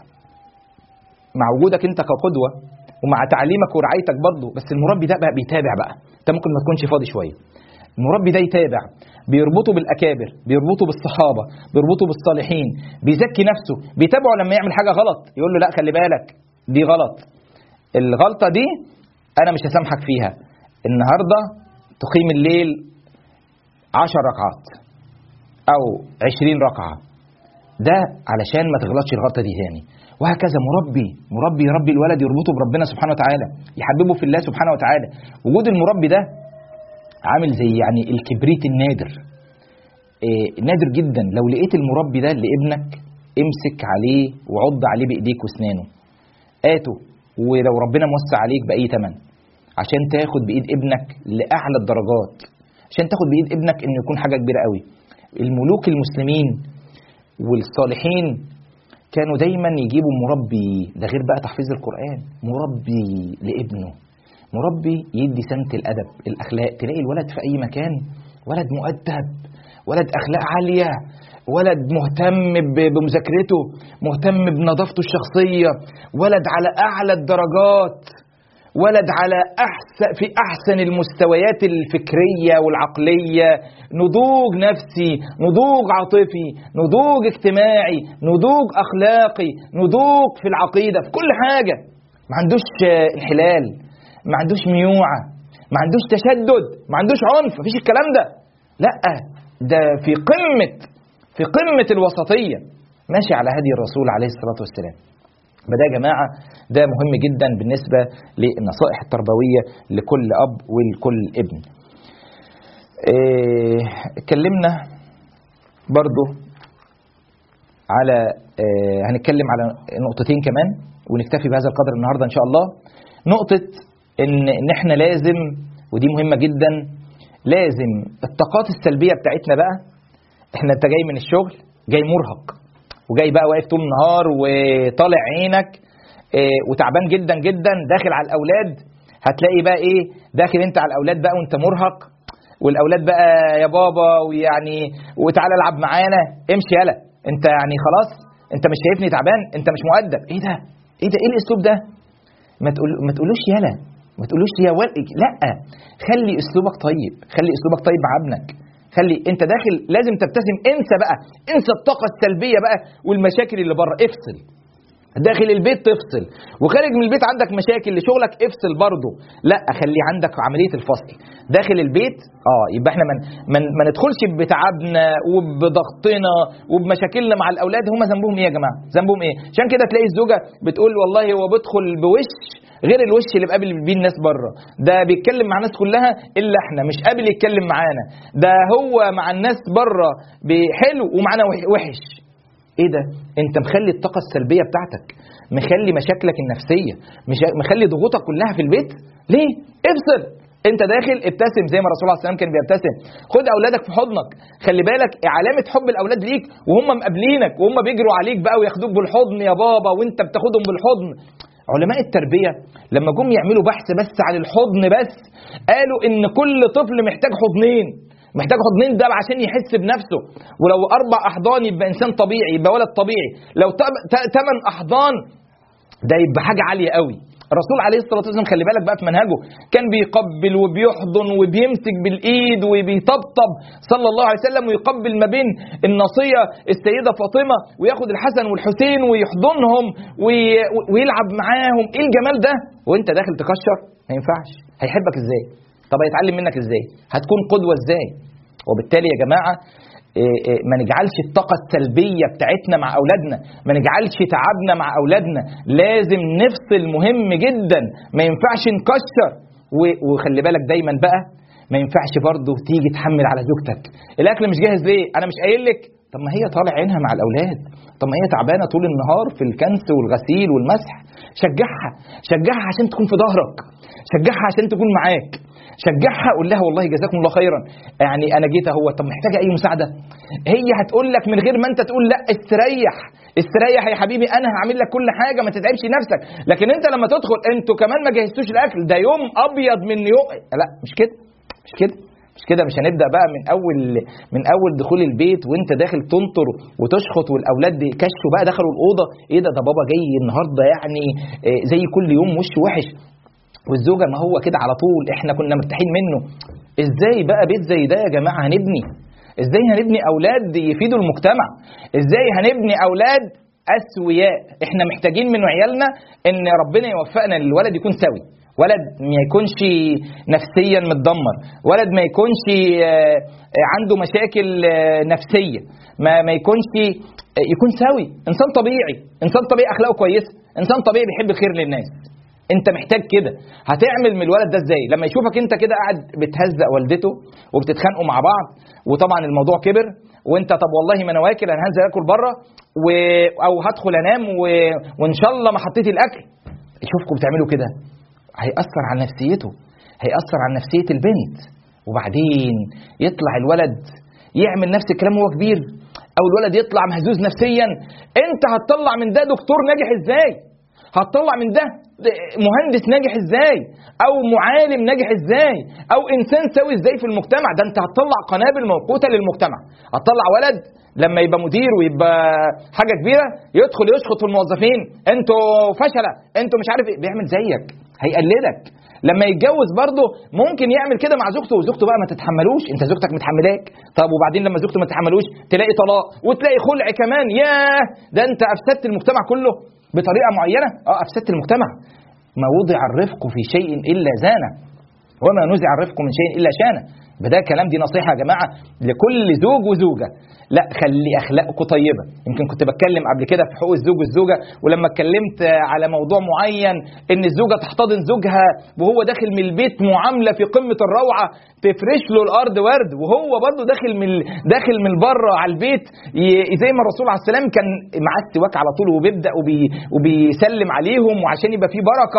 مع وجودك أنت كقدوة ومع تعليمك ورعايتك برضه. بس المربي ده بقى بيتابع بقى، أنت ممكن ما تكونش فاضي شوية، المربي ده يتابع، بيربطه بالأكابر، بيربطه بالصحابة، بيربطه بالصالحين، بيزكي نفسه، بيتابعه لما يعمل حاجة غلط يقول له لا خلي بالك دي غلط، الغلطة دي أنا مش هسامحك فيها، النهاردة تقيم الليل عشر ركعات أو عشرين ركعة، ده علشان ما تغلطش الغلطة دي تاني. وهكذا مربي مربي يربي الولد، يربطه بربنا سبحانه وتعالى، يحببه في الله سبحانه وتعالى. وجود المربي ده عامل زي يعني الكبريت النادر، إيه نادر جدا. لو لقيت المربي ده لابنك امسك عليه وعض عليه بإيديك واسنانه، آته، ولو ربنا موسع عليك بأي تمن عشان تاخد بإيد ابنك لأعلى الدرجات، عشان تاخد بإيد ابنك إنه يكون حاجة كبيرة قوي. الملوك المسلمين والصالحين كانوا دايما يجيبوا مربي، ده غير بقى تحفيظ القرآن، مربي لابنه، مربي يدي سمت الأدب الأخلاق. تلاقي الولد في أي مكان ولد مؤدب، ولد أخلاق عالية، ولد مهتم بمذاكرته، مهتم بنظافته الشخصية، ولد على أعلى الدرجات، ولد على أحسن في أحسن المستويات الفكرية والعقلية، نضوج نفسي، نضوج عاطفي، نضوج اجتماعي، نضوج أخلاقي، نضوج في العقيدة، في كل حاجة. ما عندوش انحلال، ما عندوش ميوعة، ما عندوش تشدد، ما عندوش عنف، مفيش الكلام ده، لا ده في قمة في قمة الوسطية، ماشي على هدي الرسول عليه الصلاة والسلام. فده يا جماعة ده مهم جدا بالنسبة للنصائح التربوية لكل أب ولكل ابن. إيه اتكلمنا برضو على إيه هنتكلم على نقطتين كمان ونكتفي بهذا القدر النهاردة إن شاء الله. نقطة إن, إن إحنا لازم، ودي مهمة جدا، لازم الطاقات السلبية بتاعتنا بقى، إحنا أنت جاي من الشغل، جاي مرهق وجاي بقى واقف طول النهار وطالع عينك إيه وتعبان جدا جدا، داخل على الأولاد، هتلاقي بقى إيه داخل أنت على الأولاد بقى وأنت مرهق، والأولاد بقى يا بابا ويعني وتعالى العب معانا، امشي يلا أنت يعني خلاص أنت مش شايفني تعبان، أنت مش مؤدب، إيه ده إيه ده إيه الأسلوب ده؟ ما تقول ما تقولوش يلا، ما تقولوش يا ولد، لا خلي أسلوبك طيب، خلي أسلوبك طيب مع ابنك، خلي انت داخل لازم تبتسم، انسى بقى انسى الطاقة السلبية بقى والمشاكل اللي بره، افصل داخل البيت تفصل، وخارج من البيت عندك مشاكل لشغلك افصل برضه. لا، خلي عندك عمليه الفصل داخل البيت. اه يبقى احنا من من ما ندخلش بتعبنا وبضغطنا وبمشاكلنا مع الاولاد. هم ذنبهم ايه يا جماعه؟ ذنبهم ايه؟ عشان كده تلاقي الزوجه بتقول والله هو بيدخل بوش غير الوش اللي بقابل بيه الناس بره، ده بيتكلم مع الناس كلها الا احنا مش قابل يتكلم معانا، ده هو مع الناس بره حلو ومعانا وحش. ايه ده؟ انت مخلي الطاقه السلبيه بتاعتك، مخلي مشاكلك النفسيه، مش مخلي ضغوطك كلها في البيت. ليه؟ افصل. انت داخل ابتسم زي ما الرسول عليه الصلاه والسلام كان بيبتسم. خد اولادك في حضنك. خلي بالك علامه حب الاولاد ليك وهم مقابلينك وهم بيجروا عليك بقى وياخدوك بالحضن يا بابا وانت بتاخدهم بالحضن. علماء التربيه لما جم يعملوا بحث بس عن الحضن بس قالوا ان كل طفل محتاج حضنين، محتاج حضنين ده عشان يحس بنفسه. ولو اربع احضان يبقى انسان طبيعي، يبقى ولد طبيعي. لو ثمان احضان ده يبقى حاجه عاليه قوي. الرسول عليه الصلاه والسلام خلي بالك بقى في منهجه كان بيقبل وبيحضن وبيمسك بالايد وبيطبطب صلى الله عليه وسلم، ويقبل ما بين الناصيه السيده فاطمه وياخد الحسن والحسين ويحضنهم ويلعب معاهم. ايه الجمال ده؟ وانت داخل تكشر؟ ما ينفعش. هيحبك ازاي؟ طب هيتعلم منك ازاي؟ هتكون قدوه ازاي؟ وبالتالي يا جماعه ما نجعلش الطاقة السلبية بتاعتنا مع أولادنا، ما نجعلش تعبنا مع أولادنا. لازم نفصل، مهم جدا. ما ينفعش نكشر. وخلي بالك دايما بقى ما ينفعش برضه تيجي تحمل على زوجتك الأكل مش جاهز ليه؟ أنا مش قايل لك. طب ما هي طالع عينها مع الأولاد، طب ما هي تعبانة طول النهار في الكنس والغسيل والمسح. شجعها، شجعها عشان تكون في ظهرك، شجعها عشان تكون معاك، شجعها. قول لها والله جزاكم الله خيرا، يعني انا جيت اهو، طب محتاجه اي مساعده؟ هي هتقول لك من غير ما انت تقول لا، استريح استريح يا حبيبي انا هعمل لك كل حاجه، ما تتعبش نفسك. لكن انت لما تدخل انتوا كمان ما جهزتوش الاكل، ده يوم ابيض من يوم. لا مش كده، مش كده مش كده مش هنبدا بقى من اول من اول دخول البيت وانت داخل تنطر وتشخط والاولاد كشوا بقى دخلوا الاوضه. ايه ده؟ ده بابا جاي النهارده يعني زي كل يوم وش وحش. والزوجة ما هو كده على طول احنا كنا مرتاحين منه. ازاي بقى بيت زي ده يا جماعة هنبني؟ ازاي هنبني اولاد يفيدوا المجتمع؟ ازاي هنبني اولاد اسوياء؟ احنا محتاجين من عيالنا ان ربنا يوفقنا للولد يكون سوي، ولد ما يكونش نفسيا متدمر، ولد ما يكونش عنده مشاكل نفسية، ما ما يكونش، يكون سوي، انسان طبيعي، انسان طبيعي اخلاقه كويسة، انسان طبيعي بيحب الخير للناس. انت محتاج كده. هتعمل من الولد ده ازاي؟ لما يشوفك انت كده قاعد بتهزق والدته وبتتخانقوا مع بعض وطبعا الموضوع كبر وانت طب والله ما انا واكل، انا هنزل اكل بره و... او هدخل انام و... وان شاء الله ما حطيت الاكل. يشوفكم بتعملوا كده هيأثر على نفسيته، هيأثر على نفسية البنت. وبعدين يطلع الولد يعمل نفس الكلام وهو كبير، او الولد يطلع مهزوز نفسيا. انت هتطلع من ده دكتور ناجح ازاي؟ هتطلع من ده مهندس ناجح ازاي؟ او معالم ناجح ازاي؟ او انسان سوي ازاي في المجتمع؟ ده انت هتطلع قنابل موقوته للمجتمع. هتطلع ولد لما يبقى مدير ويبقى حاجه كبيره يدخل يشخط في الموظفين، انتوا فشله، انتوا مش عارف ايه، بيعمل زيك، هيقلدك. لما يتجوز برضه ممكن يعمل كده مع زوجته وزوجته بقى ما تتحملوش، انت زوجتك متحملاك. طب وبعدين لما زوجته ما تتحملوش تلاقي طلاق وتلاقي خلع كمان. ياه، ده انت افسدت المجتمع كله بطريقه معينه. اه افسدت المجتمع. ما وضع الرفق في شيء الا زانه وما نزع الرفق من شيء الا شانه. بدا كلام، دي نصيحه يا جماعه لكل زوج وزوجه. لا خلي اخلاقكم طيبه. يمكن كنت بتكلم قبل كده في حقوق الزوج والزوجه، ولما اتكلمت على موضوع معين ان الزوجه تحتضن زوجها وهو داخل من البيت معامله في قمه الروعه، تفرش له الارض ورد وهو برضه داخل من داخل من بره على البيت، زي ما الرسول عليه السلام كان معاه السواك على طول وبيبدا وبي وبيسلم عليهم وعشان يبقى فيه بركه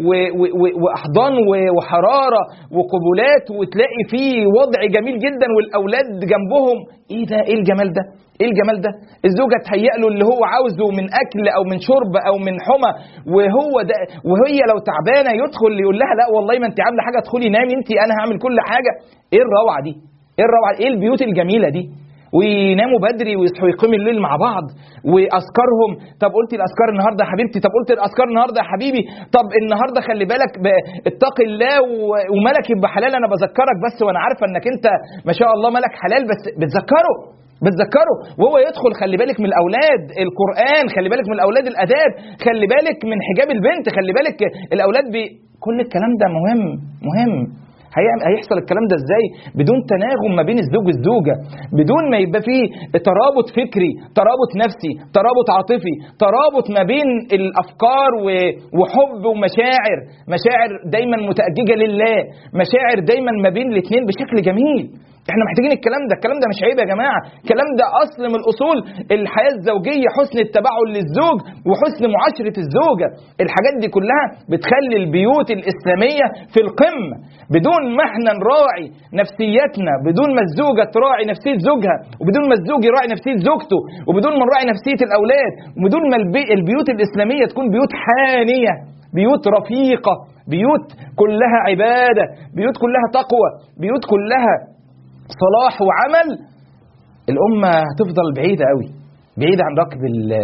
واحضان وحراره وقبلات، وتلاقي فيه وضع جميل جدا والاولاد جنبهم. ايه ده؟ ايه الجمال ده؟ ايه الجمال ده؟ الزوجه تهيأ له اللي هو عاوزه من اكل او من شرب او من حمى، وهو ده، وهي لو تعبانه يدخل يقول لها لا والله ما انت عامله حاجه، ادخلي نامي انت، انا هعمل كل حاجه. ايه الروعه دي؟ ايه الروعه؟ ايه البيوت الجميله دي؟ ويناموا بدري ويصحوا يقيموا الليل مع بعض واذكارهم. طب قلت الاذكار النهارده يا حبيبتي؟ طب قلت الاذكار النهارده يا حبيبي؟ طب النهارده خلي بالك اتقي الله وملك يبقى حلال، انا بذكرك بس وانا عارفه انك انت ما شاء الله ملك حلال، بس بتذكره. بتذكره وهو يدخل. خلي بالك من الأولاد القرآن، خلي بالك من الأولاد الأداب، خلي بالك من حجاب البنت، خلي بالك الأولاد بي... كل الكلام ده مهم مهم. هيحصل الكلام ده ازاي؟ بدون تناغم ما بين الزوج والزوجة، بدون ما يبقى فيه ترابط فكري، ترابط نفسي، ترابط عاطفي، ترابط ما بين الأفكار وحب ومشاعر، مشاعر دايما متأججة لله، مشاعر دايما ما بين الاثنين بشكل جميل. احنا محتاجين الكلام ده. الكلام ده مش عيب يا جماعة، الكلام ده أصل من الأصول الحياة الزوجية، حسن التباعد للزوج وحسن معاشرة الزوجة. الحاجات دي كلها بتخلي البيوت الإسلامية في القمة. بدون ما احنا نراعي نفسيتنا، بدون ما الزوجة تراعي نفسية زوجها، وبدون ما الزوج يراعي نفسية زوجته، وبدون ما نراعي نفسية الأولاد، وبدون ما البيوت الإسلامية تكون بيوت حانية، بيوت رفيقة، بيوت كلها عبادة، بيوت كلها تقوى، بيوت كلها صلاح وعمل، الأمة هتفضل بعيدة قوي، بعيدة عن ركب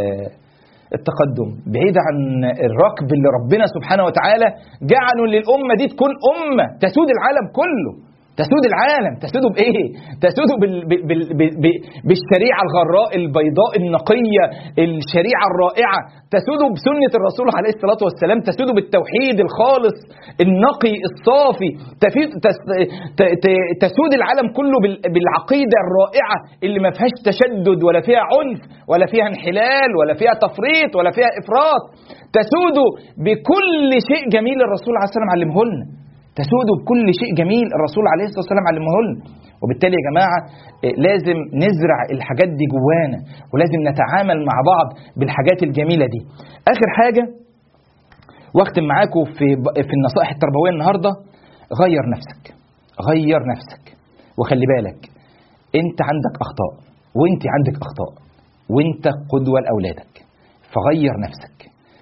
التقدم، بعيدة عن الركب اللي ربنا سبحانه وتعالى جعله للأمة دي تكون أمة تسود العالم كله. تسود العالم، تسوده بإيه؟ تسوده بال... بال... بال... بالشريعة الغراء البيضاء النقية، الشريعة الرائعة، تسوده بسنة الرسول عليه الصلاة والسلام، تسوده بالتوحيد الخالص النقي الصافي، تفيد... تس... ت... ت... تسود العالم كله بال... بالعقيدة الرائعة اللي ما فيهاش تشدد ولا فيها عنف ولا فيها انحلال ولا فيها تفريط ولا فيها إفراط، تسوده بكل شيء جميل الرسول عليه الصلاة والسلام علمه لنا، تسوده بكل شيء جميل الرسول عليه الصلاة والسلام علمه لنا. وبالتالي يا جماعة لازم نزرع الحاجات دي جوانا، ولازم نتعامل مع بعض بالحاجات الجميلة دي. آخر حاجة واختم معاكم في في النصائح التربوية النهاردة، غير نفسك، غير نفسك. وخلي بالك انت عندك أخطاء وانت عندك أخطاء وانت قدوة لأولادك، فغير نفسك.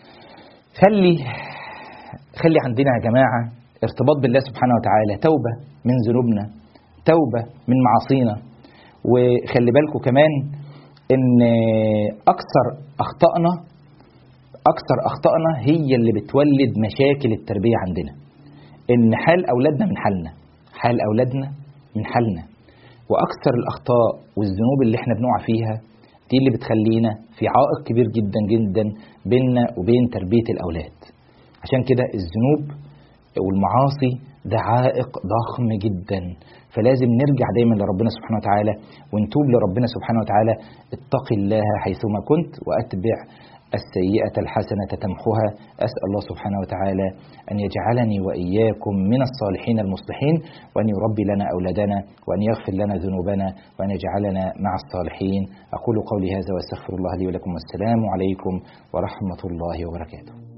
خلي خلي عندنا يا جماعة ارتباط بالله سبحانه وتعالى، توبة من ذنوبنا، توبة من معاصينا. وخلي بالكم كمان ان اكثر اخطائنا اكثر اخطائنا هي اللي بتولد مشاكل التربية عندنا. ان حال اولادنا من حالنا، حال اولادنا من حالنا. واكثر الاخطاء والذنوب اللي احنا بنقع فيها دي اللي بتخلينا في عائق كبير جدا جدا بيننا وبين تربية الاولاد. عشان كده الذنوب والمعاصي ده عائق ضخم جدا، فلازم نرجع دايما لربنا سبحانه وتعالى ونتوب لربنا سبحانه وتعالى. اتق الله حيثما كنت وأتبع السيئة الحسنة تمحها. أسأل الله سبحانه وتعالى أن يجعلني وإياكم من الصالحين المصلحين، وأن يربي لنا أولادنا، وأن يغفر لنا ذنوبنا، وأن يجعلنا مع الصالحين. أقول قولي هذا وأستغفر الله لي ولكم، والسلام عليكم ورحمة الله وبركاته.